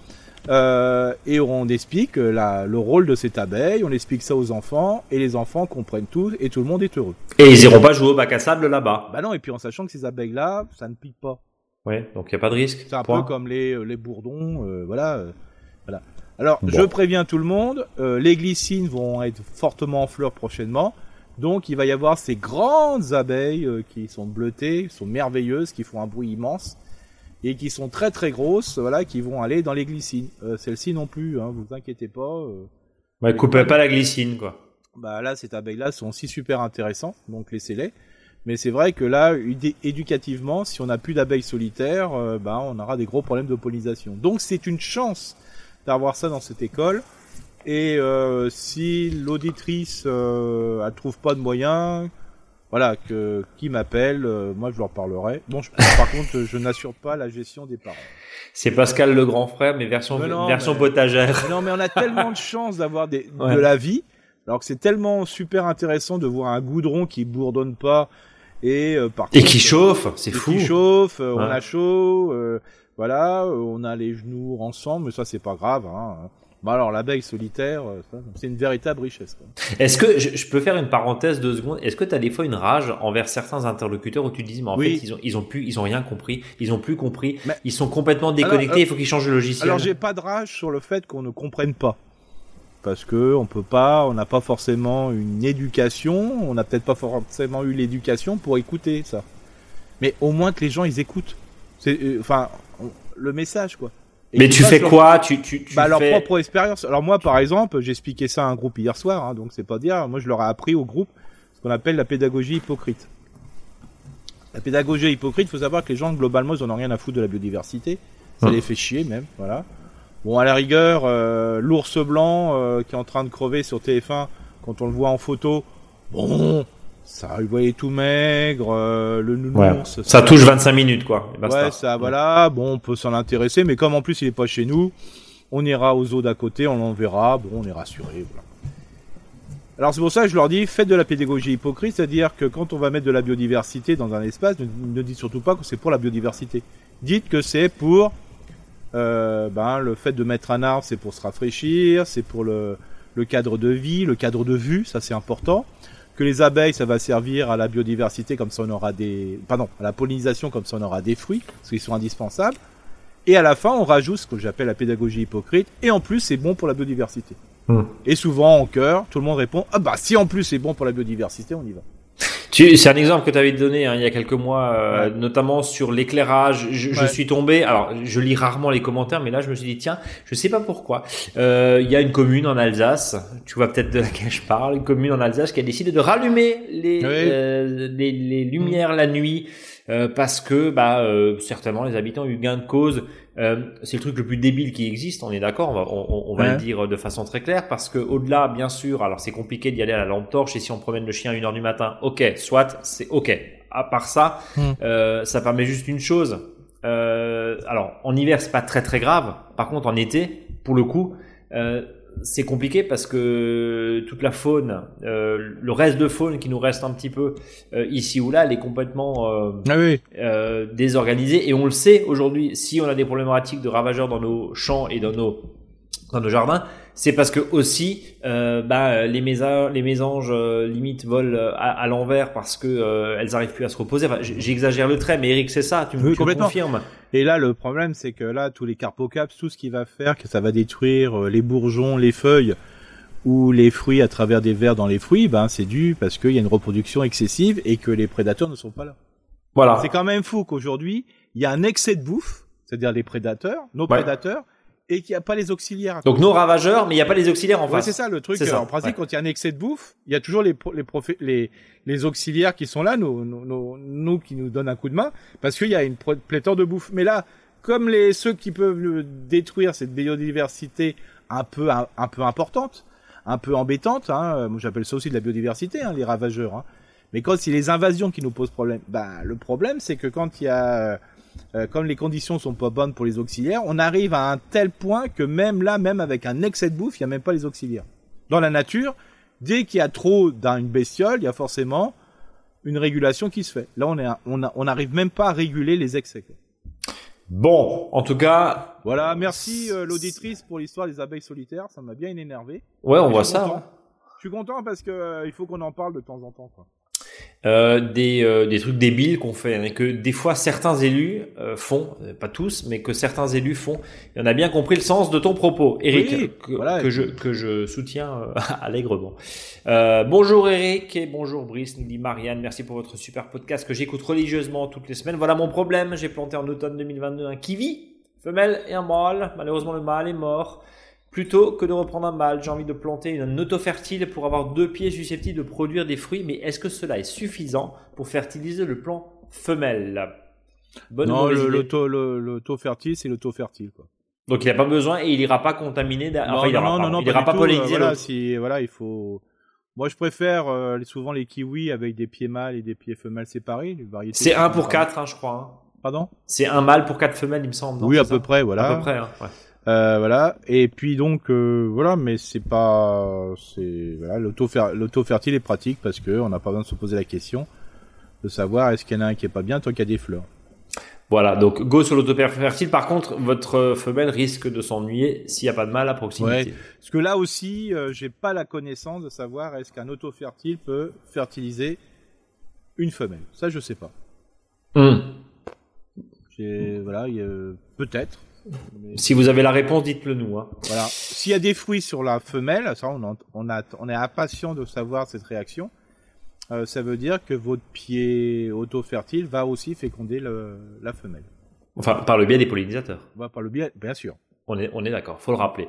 Euh, et on explique euh, la, le rôle de cette abeille. On explique ça aux enfants et les enfants comprennent tout et tout le monde est heureux. Et ils iront pas jouer au bac à sable là-bas. Bah non. Et puis en sachant que ces abeilles-là, ça ne pique pas. Ouais, donc il y a pas de risque. C'est un Point. peu comme les, les bourdons, euh, voilà, euh, voilà. Alors, Bon. je préviens tout le monde, euh, les glycines vont être fortement en fleurs prochainement, donc il va y avoir ces grandes abeilles euh, qui sont bleutées, qui sont merveilleuses, qui font un bruit immense, et qui sont très très grosses, voilà, qui vont aller dans les glycines. Euh, celles-ci non plus, hein, vous inquiétez pas. Euh, Ouais, coupez pas la glycine, quoi. bah là, ces abeilles-là sont aussi super intéressantes, donc laissez-les. Mais c'est vrai que là, édu- éducativement, si on n'a plus d'abeilles solitaires, euh, bah, on aura des gros problèmes de pollinisation. Donc c'est une chance d'avoir ça dans cette école. Et euh, si l'auditrice euh, elle trouve pas de moyens, voilà, que qui m'appelle, euh, moi je leur parlerai. Bon, je, par contre, je n'assure pas la gestion des parents. C'est Pascal le grand frère, mais version, Mais non, version mais- potagère. Non, mais on a tellement de chance d'avoir des, Ouais. de la vie. Alors que c'est tellement super intéressant de voir un goudron qui bourdonne pas et euh, par Et contre, qui chauffe, c'est et fou. qui chauffe, euh, Ouais. on a chaud, euh, voilà, euh, on a les genoux ensemble, mais ça c'est pas grave. Hein. Bah alors l'abeille solitaire, euh, ça, c'est une véritable richesse. Quoi. Est-ce que je, je peux faire une parenthèse deux secondes? Est-ce que tu as des fois une rage envers certains interlocuteurs où tu te dis mais en Oui. fait ils ont ils ont plus ils ont rien compris, ils ont plus compris, Mais- ils sont complètement déconnectés, Alors, il faut qu'ils changent le logiciel. Alors j'ai pas de rage sur le fait qu'on ne comprenne pas. Parce que on peut pas, on n'a pas forcément une éducation, on n'a peut-être pas forcément eu l'éducation pour écouter ça. Mais au moins que les gens ils écoutent. C'est, euh, enfin, on- le message quoi. Et Mais qu'ils tu fassent fais leur- quoi? Tu tu tu Bah leur fais propre expérience. Alors moi par exemple, j'ai expliqué ça à un groupe hier soir, hein, donc c'est pas dire. Moi je leur ai appris au groupe ce qu'on appelle la pédagogie hypocrite. La pédagogie hypocrite, il faut savoir que les gens globalement ils en ont rien à foutre de la biodiversité. Ça Hum. les fait chier même, voilà. Bon, à la rigueur, euh, l'ours blanc euh, qui est en train de crever sur T F un, quand on le voit en photo, bon, ça, vous voyez tout maigre, euh, le ouais. nounours. Ça touche vingt-cinq minutes quoi. Et basta. Ouais, ça, voilà, bon, on peut s'en intéresser, mais comme en plus il est pas chez nous, on ira aux eaux d'à côté, on l'enverra, bon, on est rassuré, voilà. Alors c'est pour ça que je leur dis, faites de la pédagogie hypocrite, c'est-à-dire que quand on va mettre de la biodiversité dans un espace, ne, ne dites surtout pas que c'est pour la biodiversité. Dites que c'est pour Euh, ben, le fait de mettre un arbre, c'est pour se rafraîchir, c'est pour le, le cadre de vie, le cadre de vue, ça c'est important. Que les abeilles, ça va servir à la biodiversité, comme ça on aura des, pardon, à la pollinisation, comme ça on aura des fruits, parce qu'ils sont indispensables. Et à la fin, on rajoute ce que j'appelle la pédagogie hypocrite, et en plus c'est bon pour la biodiversité. Hum. Et souvent en chœur, tout le monde répond, ah bah si en plus c'est bon pour la biodiversité, on y va. Tu, c'est un exemple que tu avais donné hein, il y a quelques mois, euh, Ouais. notamment sur l'éclairage. Je, je Ouais. suis tombé. Alors, je lis rarement les commentaires, mais là, je me suis dit tiens, je sais pas pourquoi. Euh, Il y a une commune en Alsace. Tu vois peut-être de laquelle je parle. Une commune en Alsace qui a décidé de rallumer les Oui. euh, les, les lumières la nuit euh, parce que bah euh, certainement les habitants ont eu gain de cause. Euh, c'est le truc le plus débile qui existe, on est d'accord, on va, on, on va Ouais. le dire de façon très claire, parce que au-delà, bien sûr, alors c'est compliqué d'y aller à la lampe torche, et si on promène le chien à une heure du matin, ok, soit, c'est ok. À part ça, Mm. euh, ça permet juste une chose. Euh, alors, en hiver, c'est pas très très grave. Par contre, en été, pour le coup, euh, c'est compliqué parce que toute la faune, euh, le reste de faune qui nous reste un petit peu euh, ici ou là, elle est complètement euh, Ah oui. euh, désorganisée. Et on le sait aujourd'hui, si on a des problématiques de ravageurs dans nos champs et dans nos dans nos jardins, c'est parce que aussi euh, bah, les, mésa- les mésanges euh, limite volent euh, à, à l'envers parce que euh, elles arrivent plus à se reposer. Enfin, j- j'exagère le trait, mais Eric, c'est ça, tu, me- Oui, tu me complètement. confirmes. Et là, le problème, c'est que là, tous les carpocaps, tout ce qui va faire, que ça va détruire euh, les bourgeons, les feuilles ou les fruits à travers des vers dans les fruits, ben c'est dû parce qu'il y a une reproduction excessive et que les prédateurs ne sont pas là. Voilà. C'est quand même fou qu'aujourd'hui, il y a un excès de bouffe, c'est-à-dire les prédateurs, nos Ouais. prédateurs, et qu'il n'y a pas les auxiliaires. à Donc côté. nos ravageurs, mais il n'y a pas les auxiliaires en Ouais, face. c'est ça le truc. C'est ça, En principe, ouais. quand il y a un excès de bouffe, il y a toujours les pro- les, profé- les les auxiliaires qui sont là, nous, nous, nous, nous qui nous donnent un coup de main, parce qu'il y a une pro- pléthore de bouffe. Mais là, comme les ceux qui peuvent le détruire cette biodiversité un peu un, un peu importante, un peu embêtante, hein, euh, moi j'appelle ça aussi de la biodiversité, hein, les ravageurs. Hein. Mais quand c'est les invasions qui nous posent problème, bah le problème c'est que quand il y a euh, comme les conditions sont pas bonnes pour les auxiliaires, on arrive à un tel point que même là, même avec un excès de bouffe, il y a même pas les auxiliaires. Dans la nature, dès qu'il y a trop d'une bestiole, il y a forcément une régulation qui se fait. Là, on est, on a, on n'arrive même pas à réguler les excès. Quoi. Bon, en tout cas, Voilà, merci euh, l'auditrice pour l'histoire des abeilles solitaires, ça m'a bien énervé. ouais, on Et voit je suis ça. content. ouais. Je suis content parce que euh, il faut qu'on en parle de temps en temps. Quoi. Euh, des euh, des trucs débiles qu'on fait hein, et que des fois certains élus euh, font, euh, pas tous, mais que certains élus font. Et on a bien compris le sens de ton propos, Eric, Oui, que, voilà. que je que je soutiens euh, allègrement. Euh, bonjour Eric et bonjour Brice, nous dit Marianne. Merci pour votre super podcast que j'écoute religieusement toutes les semaines. Voilà mon problème, j'ai planté en automne deux mille vingt-deux un kiwi, femelle et un mâle. Malheureusement le mâle est mort. Plutôt que de reprendre un mâle, j'ai envie de planter une autofertile pour avoir deux pieds susceptibles de produire des fruits, mais est-ce que cela est suffisant pour fertiliser le plant femelle? Bonne ou Non, mauvaise le, idée le, taux, le, le taux fertile, c'est le taux fertile. Quoi. Donc il n'a pas besoin et il ira pas contaminer, Non, enfin il ira, non, pardon, non, non, il ira du pas tout, polliniser euh, voilà, l'autre. si, voilà, il faut. Moi, je préfère euh, souvent les kiwis avec des pieds mâles et des pieds femelles séparés. Les variétés C'est qui un sont pour pas- quatre, hein, je crois. hein. Pardon. C'est un mâle pour quatre femelles, il me semble. non, Oui, c'est à ça peu près, voilà. À peu près, hein, ouais. Euh, voilà. Et puis donc euh, voilà, mais c'est pas, c'est voilà, l'auto-fer- l'auto-fertile est pratique parce que on n'a pas besoin de se poser la question de savoir est-ce qu'il y en a un qui est pas bien tant qu'il y a des fleurs. Voilà, donc go sur l'auto-fertile. Par contre, votre femelle risque de s'ennuyer s'il n'y a pas de mâle à proximité. Ouais, parce que là aussi, euh, j'ai pas la connaissance de savoir est-ce qu'un auto-fertile peut fertiliser une femelle. Ça, je sais pas. Mmh. J'ai, voilà, il y a- peut-être. Mais... Si vous avez la réponse, dites-le nous. Hein. Voilà. S'il y a des fruits sur la femelle, ça, on, en- on, a, on est impatient de savoir cette réaction. Euh, ça veut dire que votre pied auto-fertile va aussi féconder le, la femelle. Enfin, par le biais des pollinisateurs. Va par le biais, bien sûr. On est, on est d'accord, faut le rappeler.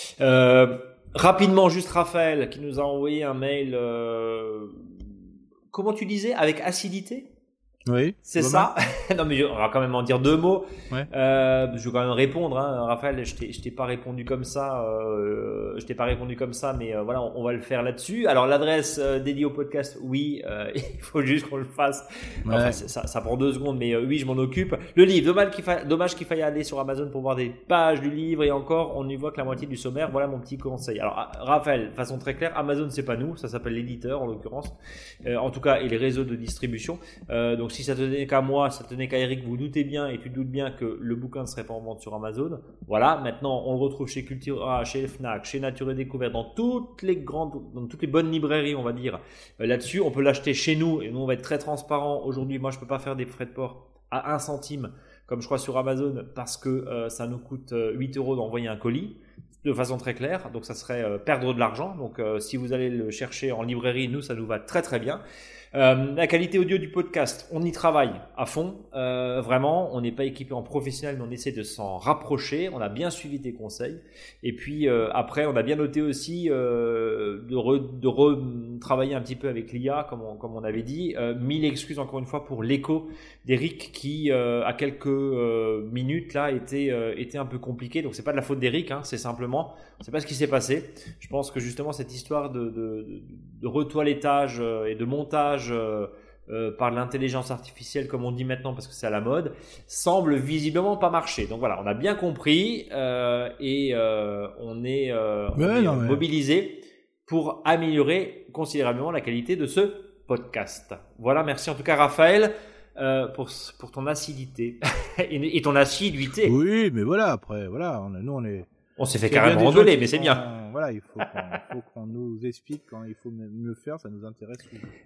Euh, rapidement, juste Raphaël qui nous a envoyé un mail. Euh, comment tu disais, avec acidité? Oui. C'est ça. Non, mais on va quand même en dire deux mots. Ouais. Euh, je vais quand même répondre, hein. Raphaël. Je t'ai, je t'ai pas répondu comme ça. Euh, je t'ai pas répondu comme ça, mais euh, voilà, on, on va le faire là-dessus. Alors l'adresse euh, dédiée au podcast, oui, euh, il faut juste qu'on le fasse. Ouais. Enfin, ça, ça prend deux secondes, mais euh, oui, je m'en occupe. Le livre, dommage qu'il faille, dommage qu'il faille aller sur Amazon pour voir des pages du livre et encore, on n'y voit que la moitié du sommaire. Voilà mon petit conseil. Alors Raphaël, façon très claire, Amazon c'est pas nous, ça s'appelle l'éditeur en l'occurrence. Euh, en tout cas, et les réseaux de distribution. Euh, donc si ça tenait qu'à moi, ça tenait qu'à Eric, vous doutez bien et tu doutes bien que le bouquin ne serait pas en vente sur Amazon. Voilà, maintenant on le retrouve chez Cultura, chez Fnac, chez Nature et Découverte, dans toutes les grandes, dans toutes les bonnes librairies, on va dire. Euh, là-dessus, on peut l'acheter chez nous et nous on va être très transparent. Aujourd'hui, moi je peux pas faire des frais de port à un centime, comme je crois sur Amazon, parce que euh, ça nous coûte euh, huit euros d'envoyer un colis. De façon très claire, donc ça serait euh, perdre de l'argent. Donc euh, si vous allez le chercher en librairie, nous ça nous va très très bien. Euh, la qualité audio du podcast, on y travaille à fond. Euh, vraiment, on n'est pas équipé en professionnel, mais on essaie de s'en rapprocher. On a bien suivi tes conseils. Et puis euh, après, on a bien noté aussi euh, de, re, de retravailler un petit peu avec l'I A, comme on, comme on avait dit. Euh, mille excuses encore une fois pour l'écho d'Eric qui, euh, à quelques euh, minutes là, était euh, était un peu compliqué. Donc c'est pas de la faute d'Eric, hein, c'est simplement, on sait pas ce qui s'est passé. Je pense que justement cette histoire de, de, de, de retoilettage et de montage Euh, euh, par l'intelligence artificielle comme on dit maintenant parce que c'est à la mode semble visiblement pas marcher. Donc voilà, on a bien compris euh, et euh, on est, euh, on ouais, est non, mais... mobilisé pour améliorer considérablement la qualité de ce podcast. Voilà, merci en tout cas Raphaël euh, pour, pour ton acidité et, et ton assiduité. Oui, mais voilà, après, voilà, on, nous on est... On s'est fait carrément engueuler, mais c'est bien. Voilà, il faut qu'on, faut qu'on nous explique quand il faut mieux faire, ça nous intéresse.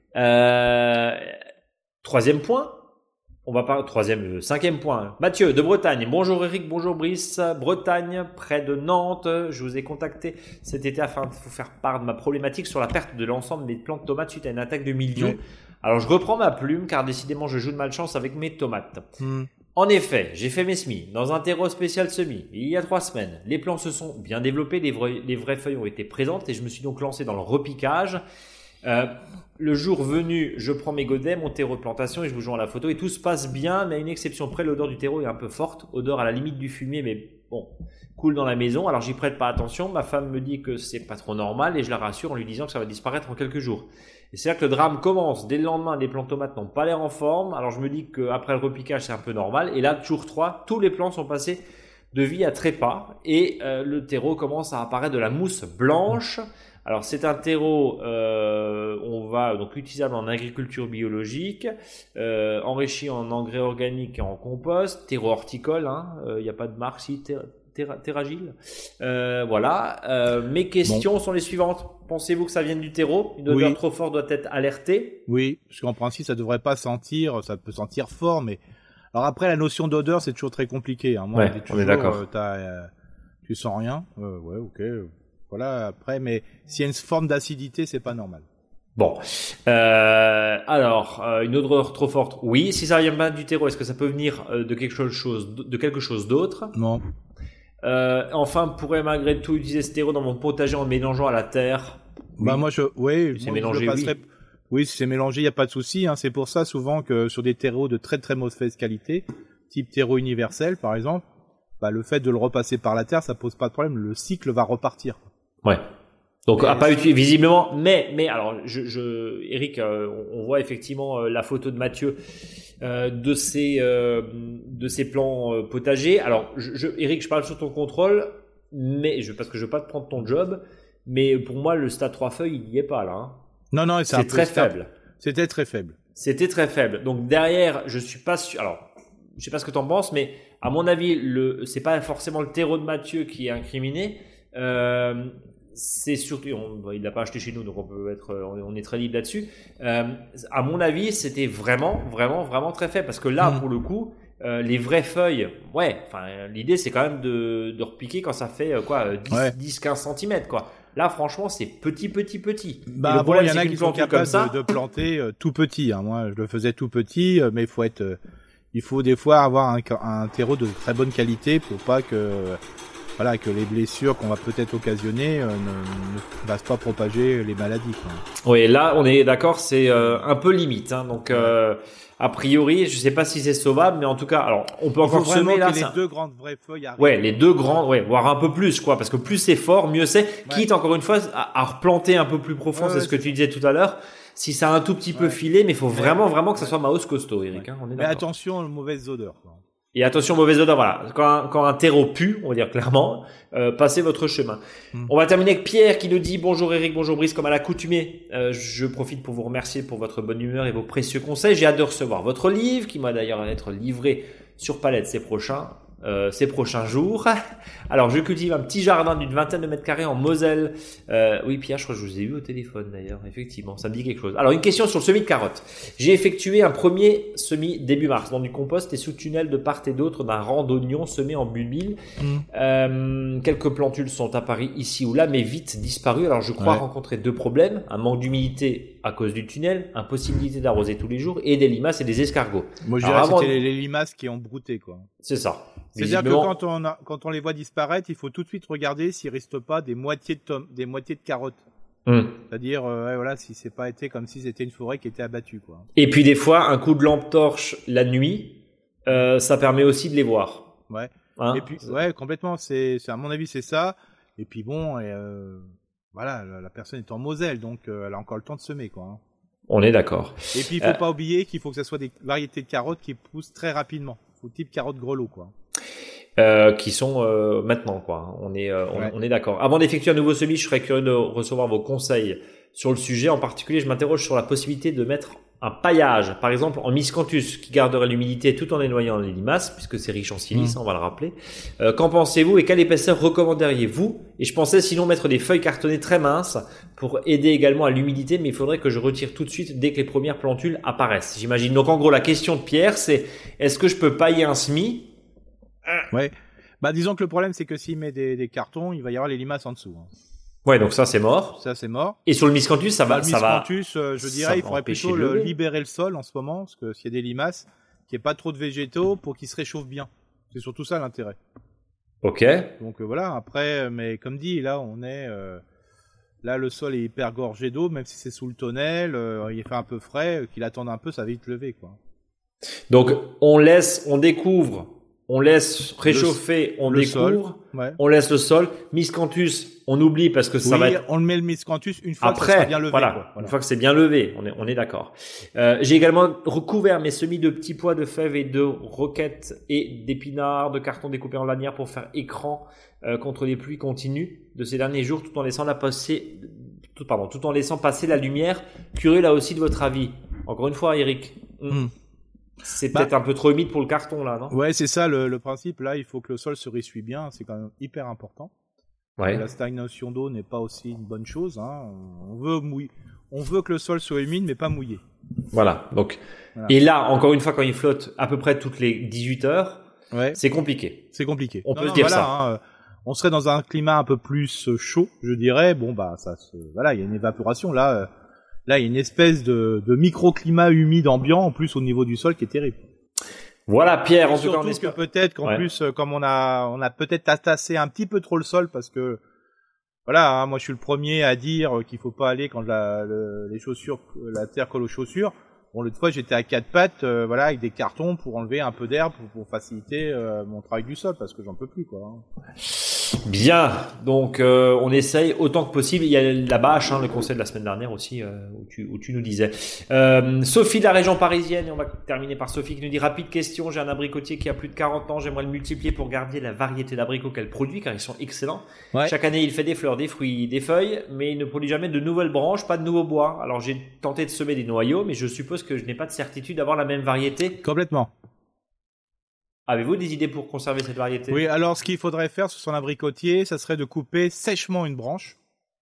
Euh, troisième point. On va pas, troisième, cinquième point. Mathieu de Bretagne. Bonjour Eric, bonjour Brice. Bretagne, près de Nantes. Je vous ai contacté cet été afin de vous faire part de ma problématique sur la perte de l'ensemble des plants de tomates suite à une attaque de mildiou. Oui. Alors je reprends ma plume car décidément je joue de malchance avec mes tomates. Hmm. En effet, j'ai fait mes semis dans un terreau spécial semis il y a trois semaines. Les plants se sont bien développés, les, vrais, les vraies feuilles ont été présentes et je me suis donc lancé dans le repiquage. Euh, le jour venu, je prends mes godets, mon terreau de plantation et je vous joins à la photo et tout se passe bien, mais à une exception près, l'odeur du terreau est un peu forte, odeur à la limite du fumier, mais bon, cool dans la maison. Alors j'y prête pas attention, ma femme me dit que c'est pas trop normal et je la rassure en lui disant que ça va disparaître en quelques jours. Et c'est là que le drame commence. Dès le lendemain, les plants de tomates n'ont pas l'air en forme. Alors je me dis qu'après le repiquage, c'est un peu normal. Et là, jour trois, tous les plants sont passés de vie à trépas et euh, le terreau commence à apparaître de la mousse blanche. Alors c'est un terreau, euh, on va donc utilisable en agriculture biologique, euh, enrichi en engrais organiques et en compost, terreau horticole, hein, il euh, n'y a pas de marque, si ter- ter- Terragile. Euh, voilà. Euh, mes questions bon. sont les suivantes. Pensez-vous que ça vienne du terreau ? Une odeur oui. trop forte doit être alertée ? Oui, parce qu'en principe ça devrait pas sentir, ça peut sentir fort, mais alors après la notion d'odeur c'est toujours très compliqué. Hein. Moi, ouais, on, toujours, on est d'accord. Euh, t'as, euh, tu sens rien, euh, ouais, ok. Voilà, après, mais s'il y a une forme d'acidité, c'est pas normal. Bon, euh, alors euh, une odeur trop forte, oui. Si ça vient pas du terreau, est-ce que ça peut venir euh, de quelque chose, de quelque chose d'autre ? Non. Euh, enfin, pourrait malgré tout utiliser ce terreau dans mon potager en le mélangeant à la terre. Oui. Bah moi je, oui, c'est moi, mélangé, je le passerais... oui. Oui, si c'est mélangé, il y a pas de souci. Hein. C'est pour ça souvent que sur des terreaux de très très mauvaise qualité, type terreau universel par exemple, bah le fait de le repasser par la terre, ça pose pas de problème. Le cycle va repartir. Ouais. Donc, à pas utiliser visiblement, mais, mais alors, je, je, Eric, euh, on voit effectivement euh, la photo de Mathieu euh, de ses, euh, de ses plants euh, potagers. Alors, je, je, Eric, je parle sous ton contrôle. mais je, parce que je veux pas te prendre ton job, mais pour moi, le stade trois feuilles, il n'y est pas là. Hein. Non, non, c'est, c'est très faible. C'était très faible. C'était très faible. Donc derrière, je suis pas sûr. Alors, je sais pas ce que tu en penses, mais à mon avis, le, c'est pas forcément le terreau de Mathieu qui est incriminé. Euh, c'est surtout, on, il l'a pas acheté chez nous, donc on peut être, on est très libre là-dessus. Euh, à mon avis, c'était vraiment, vraiment, vraiment très faible, parce que là, mmh. pour le coup, euh, les vraies feuilles, ouais. Enfin, l'idée, c'est quand même de, de repiquer quand ça fait quoi, dix, ouais. dix, quinze centimètres, quoi. Là, franchement, c'est petit, petit, petit. Bah, bon, il y en a qui sont capables ça, de, de planter euh, tout petit. Hein. Moi, je le faisais tout petit, euh, mais il faut être, euh, il faut des fois avoir un, un terreau de très bonne qualité pour pas que, euh, voilà, que les blessures qu'on va peut-être occasionner euh, ne, ne fassent pas propager les maladies. Quoi. Oui, là, on est d'accord, c'est euh, un peu limite. Hein, donc, euh, a priori, je sais pas si c'est sauvable, mais en tout cas, alors, on peut il encore faut semer là. Que les un... deux grandes vraies feuilles arrivent. Ouais, les deux grandes, ouais, voire un peu plus, quoi, parce que plus c'est fort, mieux c'est. Ouais. Quitte encore une fois à, à replanter un peu plus profond, ouais, c'est ouais, ce que c'est... tu disais tout à l'heure. Si ça a un tout petit ouais. peu filé, mais il faut ouais. vraiment, vraiment que ça soit ma hausse costaud, Eric. Ouais. Hein, on est mais attention aux mauvaises odeurs. Quoi. Et attention, mauvaise odeur, voilà. Quand un, quand un terreau pue, on va dire clairement, euh, passez votre chemin. Mmh. On va terminer avec Pierre qui nous dit « Bonjour Eric, bonjour Brice, comme à l'accoutumée, euh, je profite pour vous remercier pour votre bonne humeur et vos précieux conseils. J'ai hâte de recevoir votre livre, qui va d'ailleurs être livré sur palette ces prochains, euh, ces prochains jours. Alors, je cultive un petit jardin d'une vingtaine de mètres carrés en Moselle. Euh, oui, Pierre, je crois que je vous ai eu au téléphone d'ailleurs. Effectivement, ça me dit quelque chose. Alors, une question sur le semis de carottes. J'ai effectué un premier semis début mars dans du compost et sous tunnel de part et d'autre d'un rang d'oignons semés en bulbile. Mmh. Euh, quelques plantules sont apparues ici ou là, mais vite disparues. Alors, je crois ouais. rencontrer deux problèmes. Un manque d'humidité à cause du tunnel, impossibilité d'arroser tous les jours et des limaces et des escargots. Moi, je dirais que c'était les limaces qui ont brouté, quoi. C'est ça. C'est-à-dire que quand on, a, quand on les voit disparaître, il faut tout de suite regarder s'il reste pas des moitiés de tom- des moitiés de carottes. Mmh. C'est-à-dire, euh, ouais, voilà, si c'est pas été comme si c'était une forêt qui était abattue, quoi. Et puis des fois, un coup de lampe torche la nuit, euh, ça permet aussi de les voir. Ouais. Hein, et puis, c'est... ouais, complètement. C'est, c'est, à mon avis, c'est ça. Et puis bon, et, euh, voilà, la, la personne est en Moselle, donc euh, elle a encore le temps de semer, quoi. Hein. On est d'accord. Et puis il faut euh... pas oublier qu'il faut que ce soit des variétés de carottes qui poussent très rapidement. Faut type carotte grelot, quoi. Euh, qui sont euh, maintenant, quoi. On est, euh, on, ouais. on est d'accord. Avant d'effectuer un nouveau semis, je serais curieux de recevoir vos conseils sur le sujet. En particulier, je m'interroge sur la possibilité de mettre un paillage, par exemple en miscanthus, qui garderait l'humidité tout en éloignant les limaces, puisque c'est riche en silice, mmh. on va le rappeler. Euh, qu'en pensez-vous et quelle épaisseur recommanderiez-vous? Et je pensais sinon mettre des feuilles cartonnées très minces pour aider également à l'humidité, mais il faudrait que je retire tout de suite dès que les premières plantules apparaissent, j'imagine. Donc en gros, la question de Pierre, c'est est-ce que je peux pailler un semis? Ouais. Bah disons que le problème, c'est que s'il met des, des cartons, il va y avoir les limaces en dessous. Hein. Ouais, donc ça c'est mort. Ça c'est mort. Et sur le miscanthus, ça va, bah, ça va. Le miscanthus, euh, je dirais, il faudrait plutôt le libérer le sol en ce moment, parce que s'il y a des limaces, qu'il n'y ait pas trop de végétaux pour qu'ils se réchauffent bien. C'est surtout ça l'intérêt. Ok. Donc euh, voilà. Après, mais comme dit, là on est, euh, là le sol est hyper gorgé d'eau, même si c'est sous le tonnel, euh, il fait un peu frais, qu'il attende un peu, ça va vite lever, quoi. Donc on laisse, on découvre. On laisse réchauffer, on le découvre, ouais. on laisse le sol. Miscanthus, on oublie parce que ça oui, va être... on le met le miscanthus une fois Après, que ça sera bien levé. Voilà, quoi. Voilà. Une fois que c'est bien levé, on est, on est d'accord. Euh, j'ai également recouvert mes semis de petits pois de fèves et de roquettes et d'épinards, de carton découpé en lanières pour faire écran euh, contre les pluies continues de ces derniers jours, tout en laissant la passer, tout, pardon, tout en laissant passer la lumière. Curieux là aussi de votre avis. Encore une fois, Eric. Mm. C'est peut-être bah, un peu trop humide pour le carton là, non? Ouais, c'est ça le, le principe. Là, il faut que le sol se ressuie bien. C'est quand même hyper important. Ouais. La stagnation d'eau n'est pas aussi une bonne chose. Hein. On veut mouiller. On veut que le sol soit humide, mais pas mouillé. Voilà. Donc, voilà. Et là, encore une fois, quand il flotte à peu près toutes les dix-huit heures, ouais. c'est compliqué. C'est compliqué. On non, peut non, se dire voilà, ça. Hein, on serait dans un climat un peu plus chaud, je dirais. Bon, bah, ça se, voilà, il y a une évaporation là. Euh, Là, il y a une espèce de, de microclimat humide ambiant, en plus, au niveau du sol, qui est terrible. Voilà, Pierre, en tout cas, on espère. Que peut-être qu'en ouais. plus, comme on a, on a peut-être tassé un petit peu trop le sol, parce que, voilà, hein, moi, je suis le premier à dire qu'il faut pas aller quand la, le, les chaussures, la terre colle aux chaussures. Bon, l'autre fois, j'étais à quatre pattes, euh, voilà, avec des cartons pour enlever un peu d'herbe, pour, pour faciliter euh, mon travail du sol, parce que j'en peux plus, quoi. Bien, donc euh, on essaye autant que possible. Il y a la bâche, hein, le conseil de la semaine dernière aussi, euh, où, tu, où tu nous disais. Euh, Sophie de la région parisienne, et on va terminer par Sophie qui nous dit rapide question, j'ai un abricotier qui a plus de quarante ans, j'aimerais le multiplier pour garder la variété d'abricots qu'elle produit car ils sont excellents. Ouais. Chaque année il fait des fleurs, des fruits, des feuilles, mais il ne produit jamais de nouvelles branches, pas de nouveaux bois. Alors j'ai tenté de semer des noyaux, mais je suppose que je n'ai pas de certitude d'avoir la même variété. Complètement. Avez-vous des idées pour conserver cette variété? Oui, alors ce qu'il faudrait faire sur son abricotier, ça serait de couper sèchement une branche.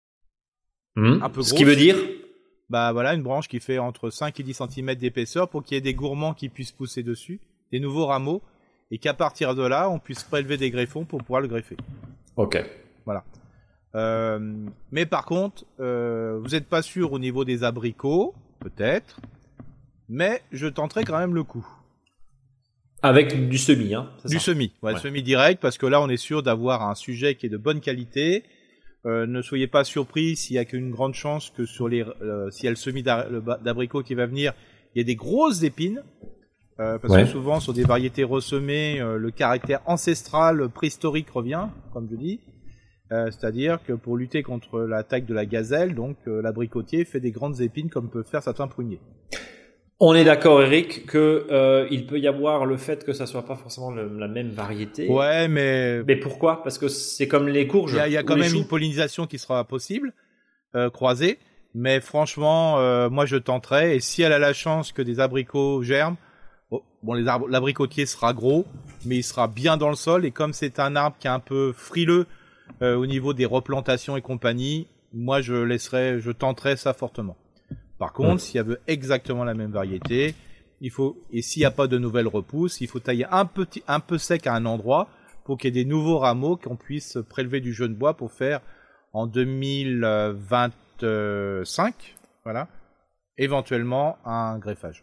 Mmh. Un peu grosse. Ce qui veut dire? Bah voilà, une branche qui fait entre cinq et dix centimètres d'épaisseur pour qu'il y ait des gourmands qui puissent pousser dessus, des nouveaux rameaux, et qu'à partir de là, on puisse prélever des greffons pour pouvoir le greffer. Ok. Voilà. Euh, mais par contre, euh, vous n'êtes pas sûr au niveau des abricots, peut-être, mais je tenterai quand même le coup. Avec du semis, hein. Du semis, ouais, ouais. Semis direct, parce que là, on est sûr d'avoir un sujet qui est de bonne qualité. Euh, ne soyez pas surpris s'il y a qu'une grande chance que sur les, euh, s'il y a le semis d'abricot qui va venir, il y a des grosses épines, euh, parce ouais. que souvent sur des variétés ressemées, euh, le caractère ancestral, préhistorique revient, comme je dis. Euh, c'est-à-dire que pour lutter contre l'attaque de la gazelle, donc euh, l'abricotier fait des grandes épines comme peuvent faire certains pruniers. On est d'accord, Eric, que euh, il peut y avoir le fait que ça soit pas forcément le, la même variété. Ouais, mais mais pourquoi? Parce que c'est comme les courges. Il y a, il y a quand même choux. Une pollinisation qui sera possible, euh, croisée. Mais franchement, euh, moi je tenterai. Et si elle a la chance que des abricots germent, oh, bon, les arbres, l'abricotier sera gros, mais il sera bien dans le sol. Et comme c'est un arbre qui est un peu frileux euh, au niveau des replantations et compagnie, moi je laisserai, je tenterai ça fortement. Par contre, mmh. s'il y a exactement la même variété, il faut, et s'il n'y a pas de nouvelles repousses, il faut tailler un petit, un peu sec à un endroit pour qu'il y ait des nouveaux rameaux qu'on puisse prélever du jeune bois pour faire en deux mille vingt-cinq, voilà, éventuellement un greffage.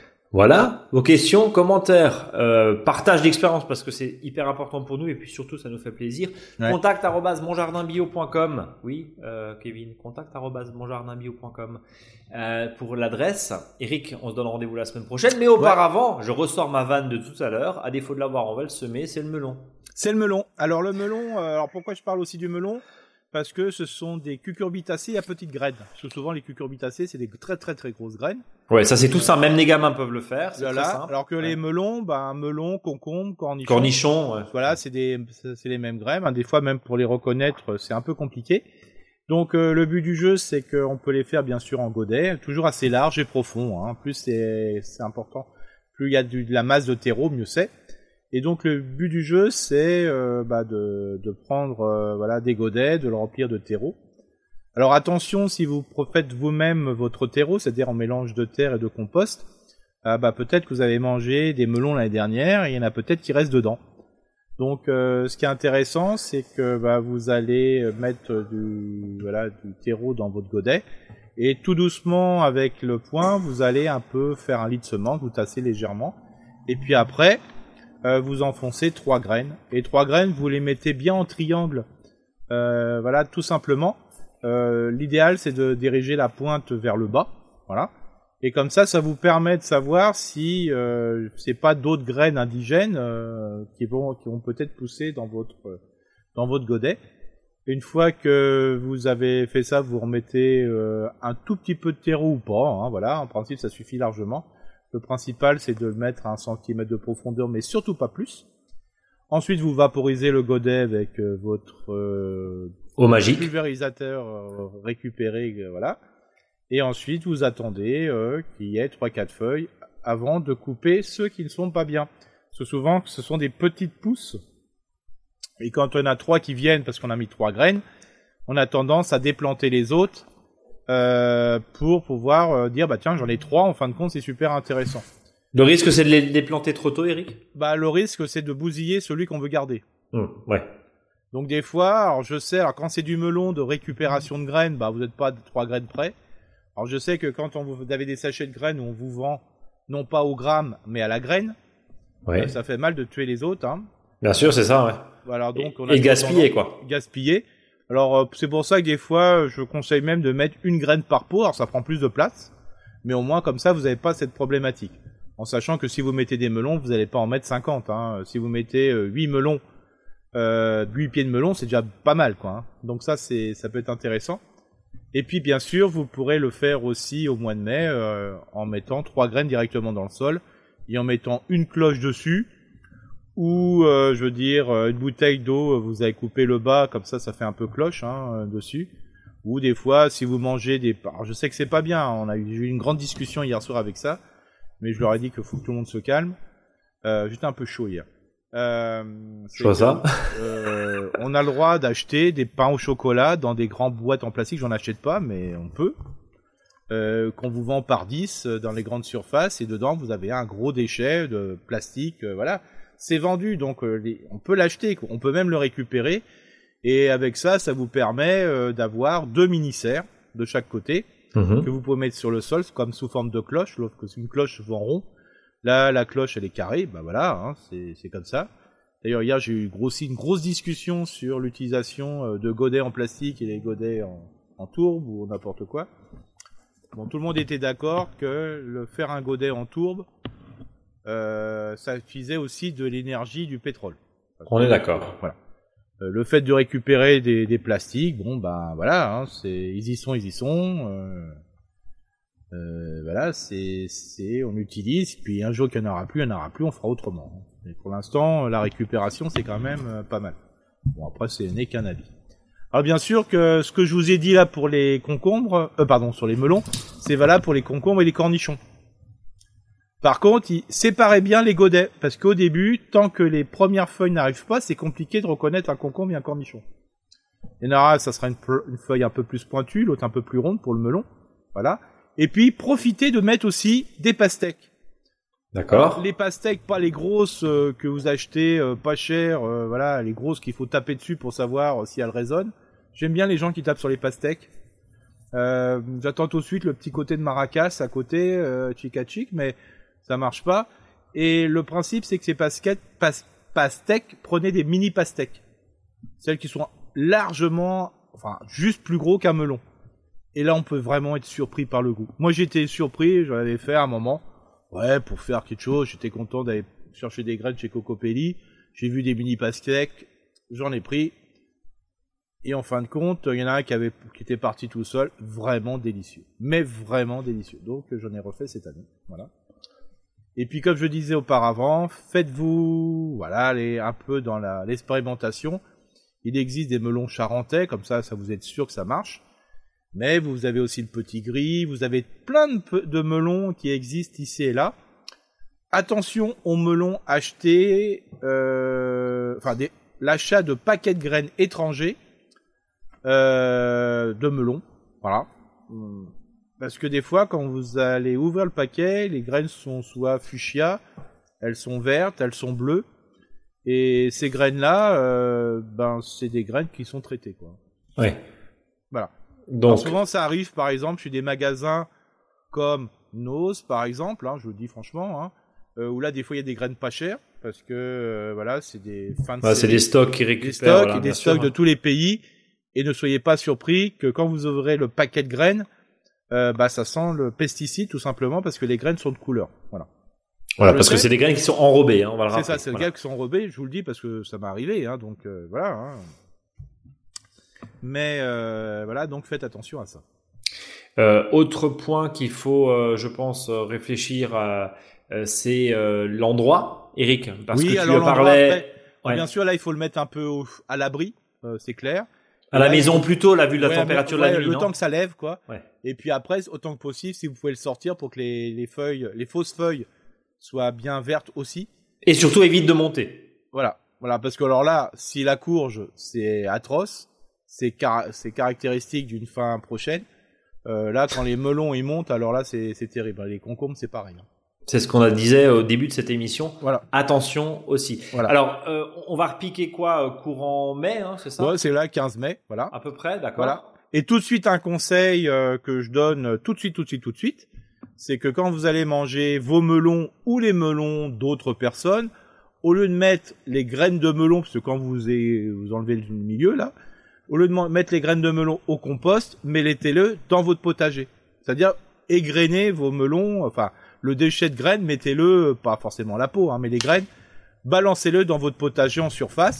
Voilà, vos questions, commentaires, euh, partage d'expérience parce que c'est hyper important pour nous et puis surtout ça nous fait plaisir. Ouais. Contact arobase monjardinbio point com. Oui, euh, Kevin, contact arobase monjardinbio point com euh, pour l'adresse. Eric, on se donne rendez-vous la semaine prochaine, mais auparavant, ouais. je ressors ma vanne de tout à l'heure. À défaut de l'avoir, on va le semer, c'est le melon. C'est le melon. Alors le melon, euh, alors pourquoi je parle aussi du melon ? Parce que ce sont des cucurbitacées à petites graines. Parce que souvent, les cucurbitacées, c'est des très très très grosses graines. Ouais, ça c'est tout ça. Même les gamins peuvent le faire. C'est voilà. très simple. Alors que ouais. les melons, bah, melon, concombre, cornichon. Cornichon, ouais. Voilà, c'est des, c'est les mêmes graines. Des fois, même pour les reconnaître, c'est un peu compliqué. Donc, euh, le but du jeu, c'est qu'on peut les faire bien sûr en godet, toujours assez large et profond. Hein. Plus c'est, c'est important. Plus il y a du, de la masse de terreau, mieux c'est. Et donc le but du jeu, c'est euh, bah, de, de prendre euh, voilà des godets, de le remplir de terreau. Alors attention, si vous faites vous-même votre terreau, c'est-à-dire en mélange de terre et de compost, euh, bah peut-être que vous avez mangé des melons l'année dernière, et il y en a peut-être qui restent dedans. Donc euh, ce qui est intéressant, c'est que bah, vous allez mettre du voilà du terreau dans votre godet, et tout doucement avec le poing, vous allez un peu faire un lit de semence, vous tassez légèrement, et puis après Euh, vous enfoncez trois graines. Et trois graines, vous les mettez bien en triangle. Euh, voilà, tout simplement. Euh, l'idéal, c'est de diriger la pointe vers le bas. Voilà. Et comme ça, ça vous permet de savoir si euh, c'est pas d'autres graines indigènes euh, qui vont, qui vont peut-être pousser dans votre, dans votre godet. Une fois que vous avez fait ça, vous remettez euh, un tout petit peu de terreau ou pas. Hein, voilà, en principe, ça suffit largement. Le principal, c'est de le mettre à un centimètre de profondeur, mais surtout pas plus. Ensuite, vous vaporisez le godet avec euh, votre euh, eau magique, pulvérisateur euh, récupéré, euh, voilà. Et ensuite, vous attendez euh, qu'il y ait trois quatre feuilles avant de couper ceux qui ne sont pas bien. Parce que souvent, ce sont des petites pousses. Et quand on a trois qui viennent, parce qu'on a mis trois graines, on a tendance à déplanter les autres. Euh, pour pouvoir euh, dire bah tiens j'en ai trois, en fin de compte c'est super intéressant. Le risque c'est de les, les planter trop tôt, Eric ? Bah le risque c'est de bousiller celui qu'on veut garder. Mmh, ouais. Donc des fois, alors je sais, alors quand c'est du melon de récupération de graines, bah vous n'êtes pas de trois graines près. Alors je sais que quand on vous, vous avez des sachets de graines où on vous vend non pas au gramme mais à la graine, ouais. euh, ça fait mal de tuer les autres. Hein. Bien sûr, c'est ça, ouais. Voilà, donc et on a et gaspiller quoi. Gaspiller. Alors euh, c'est pour ça que des fois je conseille même de mettre une graine par pot, alors ça prend plus de place, mais au moins comme ça vous n'avez pas cette problématique. En sachant que si vous mettez des melons, vous n'allez pas en mettre cinquante. Hein. Si vous mettez euh, huit melons Euh, huit pieds de melon, c'est déjà pas mal, quoi. Hein. Donc ça, c'est, ça peut être intéressant. Et puis, bien sûr, vous pourrez le faire aussi au mois de mai euh, en mettant trois graines directement dans le sol et en mettant une cloche dessus ou, euh, je veux dire, une bouteille d'eau, vous avez coupé le bas, comme ça, ça fait un peu cloche hein, dessus. Ou des fois, si vous mangez des... Alors, je sais que c'est pas bien, on a eu une grande discussion hier soir avec ça, mais je leur ai dit qu'il faut que tout le monde se calme. Euh, j'étais un peu chaud hier. Euh, je vois ça. Euh, on a le droit d'acheter des pains au chocolat dans des grandes boîtes en plastique, j'en achète pas, mais on peut. Euh, qu'on vous vend par dix dans les grandes surfaces, et dedans, vous avez un gros déchet de plastique, euh, voilà. C'est vendu, donc euh, les... on peut l'acheter, on peut même le récupérer. Et avec ça, ça vous permet euh, d'avoir deux mini-serres de chaque côté mmh. que vous pouvez mettre sur le sol, comme sous forme de cloche, sauf que c'est une cloche souvent rond. Là, la cloche, elle est carrée, bah voilà, hein, c'est, c'est comme ça. D'ailleurs, hier, j'ai eu grossi une grosse discussion sur l'utilisation euh, de godets en plastique et les godets en, en tourbe ou n'importe quoi. Bon, tout le monde était d'accord que le faire un godet en tourbe, euh, ça utilisait aussi de l'énergie du pétrole. On est d'accord. Voilà. Le fait de récupérer des, des plastiques, bon ben voilà, hein, c'est ils y sont, ils y sont. Euh, euh, voilà, c'est c'est on utilise. Puis un jour qu'il n'y en aura plus, il n'y en aura plus, on fera autrement. Mais pour l'instant, la récupération c'est quand même euh, pas mal. Bon après c'est n'est qu'un avis. Alors bien sûr que ce que je vous ai dit là pour les concombres, euh, pardon sur les melons, c'est valable pour les concombres et les cornichons. Par contre, séparez bien les godets, parce qu'au début, tant que les premières feuilles n'arrivent pas, c'est compliqué de reconnaître un concombre et un cornichon. Et là, ça sera une, une feuille un peu plus pointue, l'autre un peu plus ronde pour le melon, voilà. Et puis, profitez de mettre aussi des pastèques. D'accord. Alors, les pastèques, pas les grosses euh, que vous achetez euh, pas cher, euh, voilà, les grosses qu'il faut taper dessus pour savoir euh, si elles résonnent. J'aime bien les gens qui tapent sur les pastèques. Euh, j'attends tout de suite le petit côté de maracas à côté, euh, chica chic, mais ça marche pas. Et le principe, c'est que ces pastèques, pas, pastèques, prenez des mini pastèques. Celles qui sont largement, enfin, juste plus gros qu'un melon. Et là, on peut vraiment être surpris par le goût. Moi, j'étais surpris, j'en avais fait à un moment. Ouais, pour faire quelque chose, j'étais content d'aller chercher des graines chez Cocopelli. J'ai vu des mini pastèques, j'en ai pris. Et en fin de compte, il y en a un qui avait, qui était parti tout seul. Vraiment délicieux. Mais vraiment délicieux. Donc, j'en ai refait cette année. Voilà. Et puis, comme je disais auparavant, faites-vous, voilà, aller un peu dans la, l'expérimentation. Il existe des melons charentais, comme ça, ça vous êtes sûr que ça marche. Mais vous avez aussi le petit gris, vous avez plein de, de melons qui existent ici et là. Attention aux melons achetés, euh, enfin, des, l'achat de paquets de graines étrangers, euh, de melons, voilà. Parce que des fois, quand vous allez ouvrir le paquet, les graines sont soit fuchsia, elles sont vertes, elles sont bleues. Et ces graines-là, euh, ben, c'est des graines qui sont traitées, quoi. Ouais. Voilà. Donc... Alors souvent, ça arrive, par exemple, chez des magasins comme Nose, par exemple, hein, je vous le dis franchement, hein, euh, où là, des fois, il y a des graines pas chères, parce que, euh, voilà, c'est des fins de ouais, c'est des stocks qui récupèrent. Des stocks voilà, et des stocks sûr, de hein. tous les pays. Et ne soyez pas surpris que quand vous ouvrez le paquet de graines, Euh, bah ça sent le pesticide tout simplement parce que les graines sont de couleur. Voilà. Voilà, parce que c'est des graines qui sont enrobées. Hein, on va le c'est rappeler. ça, c'est voilà. des graines qui sont enrobées. Je vous le dis parce que ça m'est arrivé. Hein, donc euh, voilà. Hein. Mais euh, voilà, donc faites attention à ça. Euh, autre point qu'il faut, euh, je pense, réfléchir à, euh, c'est euh, l'endroit, Eric, parce oui, que tu alors, parlais. Après, ouais. Bien sûr, là, il faut le mettre un peu au, à l'abri, euh, c'est clair. À la là, maison il... plutôt, la vue de la ouais, température ouais, de la nuit, le non temps que ça lève, quoi. Ouais. Et puis après, autant que possible, si vous pouvez le sortir pour que les, les feuilles, les fausses feuilles, soient bien vertes aussi. Et surtout, évite de monter. Voilà, voilà, parce que alors là, si la courge, c'est atroce, c'est, car- c'est caractéristique d'une fin prochaine. Euh, là, quand les melons ils montent, alors là, c'est, c'est terrible. Les concombres, c'est pareil. Hein. C'est ce qu'on a disait au début de cette émission. Voilà. Attention aussi. Voilà. Alors, euh, on va repiquer quoi, euh, courant mai, hein, c'est ça ? Ouais, c'est là, quinze mai, voilà. À peu près, d'accord. Voilà. Et tout de suite, un conseil euh, que je donne euh, tout de suite, tout de suite, tout de suite, c'est que quand vous allez manger vos melons ou les melons d'autres personnes, au lieu de mettre les graines de melon, parce que quand vous, est, vous enlevez le milieu, là, au lieu de mettre les graines de melon au compost, mettez-le dans votre potager. C'est-à-dire, égrenez vos melons, enfin, le déchet de graines, mettez-le, pas forcément la peau, hein, mais les graines, balancez-le dans votre potager en surface,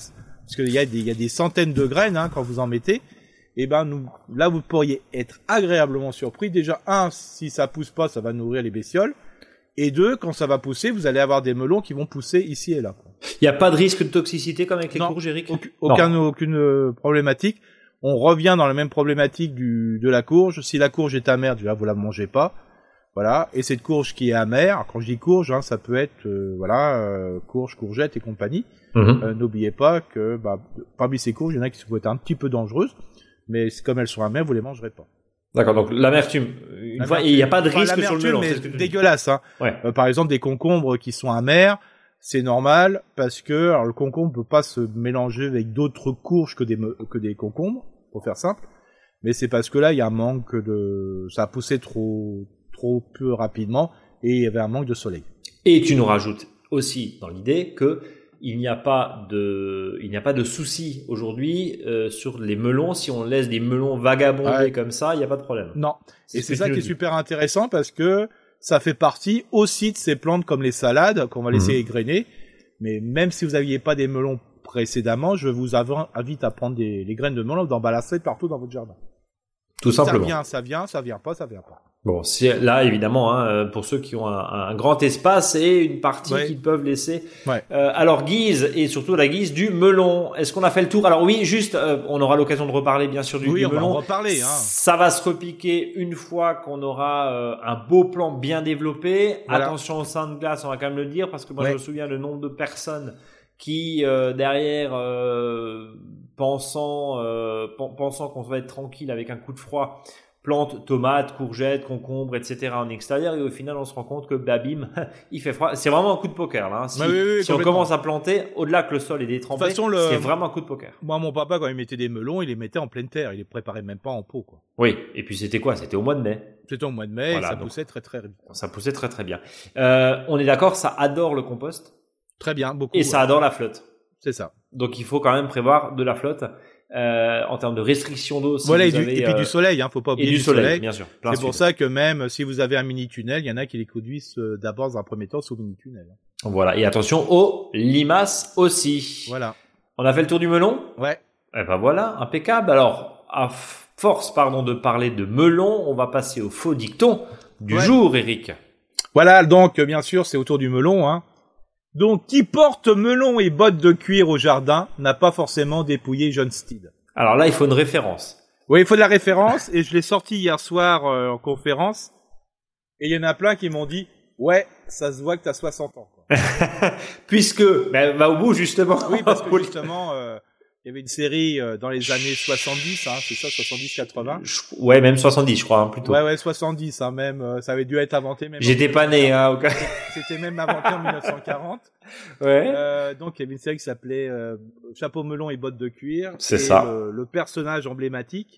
parce qu'il y a des, il y a des centaines de graines hein, quand vous en mettez. Et ben nous, là vous pourriez être agréablement surpris. Déjà un, si ça pousse pas, ça va nourrir les bestioles. Et deux, quand ça va pousser, vous allez avoir des melons qui vont pousser ici et là. Il n'y a pas de risque de toxicité comme avec les non, courges, Eric? Aucun, aucun, aucune euh, problématique. On revient dans la même problématique du, de la courge. Si la courge est amère, déjà vous la mangez pas. Voilà. Et cette courge qui est amère, quand je dis courge, hein, ça peut être euh, voilà euh, courge, courgette et compagnie. Mm-hmm. Euh, n'oubliez pas que bah, parmi ces courges, il y en a qui peuvent être un petit peu dangereuses, mais comme elles sont amères, vous les mangerez pas. D'accord, donc l'amertume, une l'amertume, fois, il n'y a pas de risque sur le melon. Mais c'est dégueulasse, hein. Ouais. Euh, par exemple, des concombres qui sont amers, c'est normal parce que alors, le concombre peut pas se mélanger avec d'autres courges que des que des concombres, pour faire simple. Mais c'est parce que là, il y a un manque de, ça a poussé trop trop peu rapidement et il y avait un manque de soleil. Et tu nous rajoutes aussi dans l'idée que il n'y a pas de, il n'y a pas de souci aujourd'hui euh, sur les melons. Si on laisse des melons vagabonder ouais. comme ça, il n'y a pas de problème. Non. C'est et c'est ça qui est super intéressant parce que ça fait partie aussi de ces plantes comme les salades qu'on va laisser mmh. égrener. Mais même si vous n'aviez pas des melons précédemment, je vous invite à prendre des, les graines de melon, d'emballasser partout dans votre jardin. Tout simplement. Ça vient, ça vient, ça vient pas, ça vient pas. Bon, c'est là évidemment hein, pour ceux qui ont un, un grand espace et une partie ouais. qu'ils peuvent laisser. Ouais. Euh, alors guise et surtout la guise du melon. Est-ce qu'on a fait le tour? Alors oui, juste, euh, on aura l'occasion de reparler bien sûr du, oui, du on melon. Va en reparler. Hein. Ça va se repiquer une fois qu'on aura euh, un beau plan bien développé. Voilà. Attention au sein de glace, on va quand même le dire parce que moi ouais. je me souviens le nombre de personnes qui euh, derrière euh, pensant euh, pensant qu'on va être tranquille avec un coup de froid. Plantes, tomates, courgettes, concombres, et cetera en extérieur et au final on se rend compte que babim, il fait froid. C'est vraiment un coup de poker là. Hein. Si, bah oui, oui, si on commence à planter, au-delà que le sol est détrempé, le... c'est vraiment un coup de poker. Moi mon papa quand il mettait des melons, il les mettait en pleine terre, il les préparait même pas en pot quoi. Oui, et puis c'était quoi? C'était au mois de mai. C'était au mois de mai voilà, et ça donc, poussait très très vite. Ça poussait très très bien. Euh, on est d'accord, ça adore le compost. Très bien, beaucoup. Et ouais. ça adore la flotte. C'est ça. Donc il faut quand même prévoir de la flotte. Euh, en termes de restriction d'eau. Si voilà, vous et, avez, du, et puis euh, du soleil, hein, faut pas oublier et du, du soleil, soleil. bien sûr. C'est pour ça que même si vous avez un mini tunnel, il y en a qui les conduisent euh, d'abord dans un premier temps sous mini tunnel. Voilà, et attention aux limaces aussi. Voilà. On a fait le tour du melon? Ouais. Eh ben voilà, impeccable. Alors, à force, pardon, de parler de melon, on va passer au faux dicton du ouais. jour, Eric. Voilà, donc bien sûr, c'est autour du melon, hein. Donc, qui porte melon et bottes de cuir au jardin n'a pas forcément dépouillé John Steed. Alors là, il faut une référence. Oui, il faut de la référence, et je l'ai sorti hier soir euh, en conférence, et il y en a plein qui m'ont dit « Ouais, ça se voit que t'as soixante ans. » Puisque, ben, va au bout, justement. Oui, parce que justement, euh, il y avait une série euh, dans les années soixante-dix, hein, c'est ça, soixante-dix quatre-vingts. Ouais, même soixante-dix, je crois, hein, plutôt. Ouais, ouais, soixante-dix, hein, même, euh, ça avait dû être inventé même. J'étais pas né, hein, au cas. C'était même inventé en mille neuf cent quarante. Ouais. Euh, donc, il y avait une série qui s'appelait euh, Chapeau melon et bottes de cuir. C'est et ça. Le, le personnage emblématique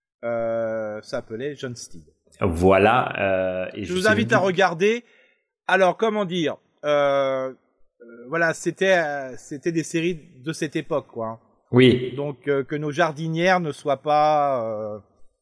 euh, s'appelait John Steed. Voilà. Euh, et je, je vous invite du... à regarder. Alors, comment dire euh, euh, voilà, c'était euh, c'était des séries de cette époque, quoi. Oui. Donc, euh, que nos jardinières ne soient pas... Euh,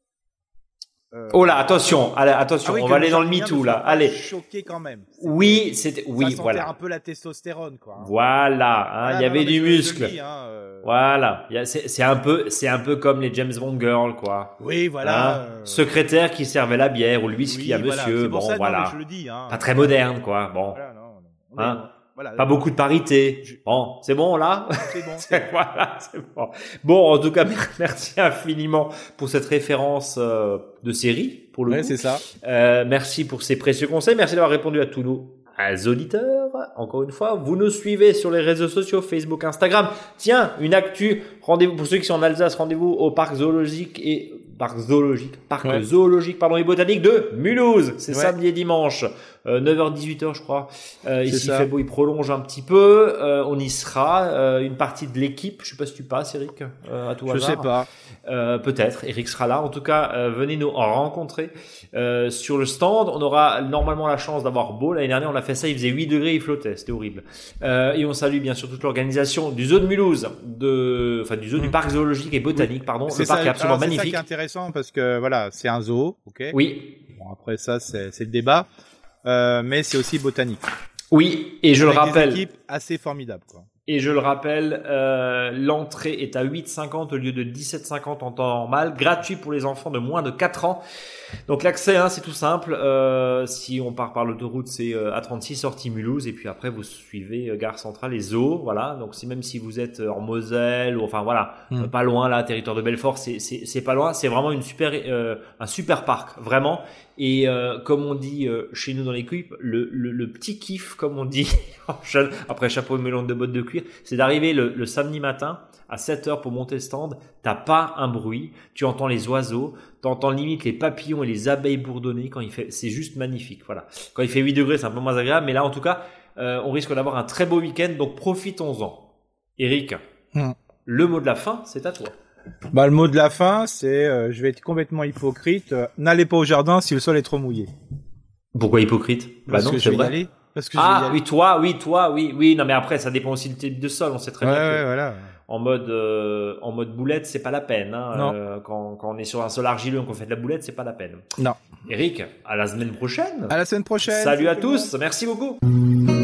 Euh, oh là, attention, allez, attention, ah oui, on va aller dans le MeToo là. Allez. Choqué quand même. Oui, c'était, oui, ça voilà. un peu la testostérone, quoi. Hein. Voilà, hein, voilà, il y avait non, du muscle. Dis, hein, euh... Voilà, il y a, c'est, c'est un peu, c'est un peu comme les James Bond girls, quoi. Oui, voilà. Hein, euh... secrétaire qui servait la bière ou le whisky oui, à voilà. monsieur, bon, ça, voilà. Non, je le dis, hein. Pas très moderne, quoi. Bon. Voilà, non, non. Hein. Voilà, pas beaucoup de parité. Bon, c'est bon là. C'est bon. c'est, voilà, c'est bon. Bon, en tout cas, merci infiniment pour cette référence euh, de série pour le ouais, coup. c'est ça. Euh, merci pour ces précieux conseils. Merci d'avoir répondu à tous nos auditeurs. Encore une fois, vous nous suivez sur les réseaux sociaux, Facebook, Instagram. Tiens, une actu. Rendez-vous pour ceux qui sont en Alsace. Rendez-vous au parc zoologique et parc zoologique, parc ouais. zoologique, pardon, et botanique de Mulhouse. C'est ouais. samedi et dimanche. Euh, neuf heures dix-huit heures je crois. Euh, ici il fait beau, il prolonge un petit peu. Euh, on y sera. Euh, une partie de l'équipe. Je sais pas si tu passes, Eric, euh, à tout je hasard. Je sais pas. Euh, peut-être. Eric sera là. En tout cas, euh, venez nous rencontrer euh, sur le stand. On aura normalement la chance d'avoir beau. L'année dernière, on a fait ça. Il faisait huit degrés, il flottait. C'était horrible. Euh, et on salue bien sûr toute l'organisation du zoo de Mulhouse, de, enfin du zoo mmh. du parc zoologique et botanique, oui. pardon. C'est le parc ça, est absolument alors, magnifique. C'est ça qui est intéressant parce que voilà, c'est un zoo, ok. Oui. Bon, après ça, c'est, c'est le débat. Euh, mais c'est aussi botanique. Oui, et je Avec le rappelle. Des équipes assez formidables, quoi. Et je le rappelle, euh, l'entrée est à huit cinquante au lieu de dix-sept cinquante en temps normal, gratuit pour les enfants de moins de quatre ans. Donc l'accès, hein, c'est tout simple. Euh, si on part par l'autoroute, c'est euh, A trente-six sortie Mulhouse, et puis après vous suivez euh, Gare Centrale et Zoo. Voilà. Donc c'est même si vous êtes en Moselle ou enfin voilà, mmh. euh, pas loin là, territoire de Belfort, c'est c'est c'est pas loin. C'est vraiment une super euh, un super parc, vraiment. Et euh, comme on dit euh, chez nous dans l'équipe, le, le le petit kiff, comme on dit après chapeau et melon de bottes de cuir, c'est d'arriver le, le samedi matin à sept heures pour monter le stand. T'as pas un bruit, tu entends les oiseaux, t'entends limite les papillons et les abeilles bourdonner quand il fait, c'est juste magnifique. Voilà. Quand il fait huit degrés, c'est un peu moins agréable, mais là en tout cas, euh, on risque d'avoir un très beau week-end, donc profitons-en. Eric, mmh. le mot de la fin, c'est à toi. Bah le mot de la fin, c'est, euh, je vais être complètement hypocrite. Euh, n'allez pas au jardin si le sol est trop mouillé. Pourquoi hypocrite? Parce bah non, que je vais y aller. Parce que ah je vais y aller. oui, toi, oui, toi, oui, oui. Non, mais après, ça dépend aussi du type de sol. On sait très ouais, bien ouais, que voilà. en mode euh, en mode boulette, c'est pas la peine. Hein. Non. Euh, quand quand on est sur un sol argileux, qu'on fait de la boulette, c'est pas la peine. Non. Eric, à la semaine prochaine. À la semaine prochaine. Salut à tous. Merci beaucoup.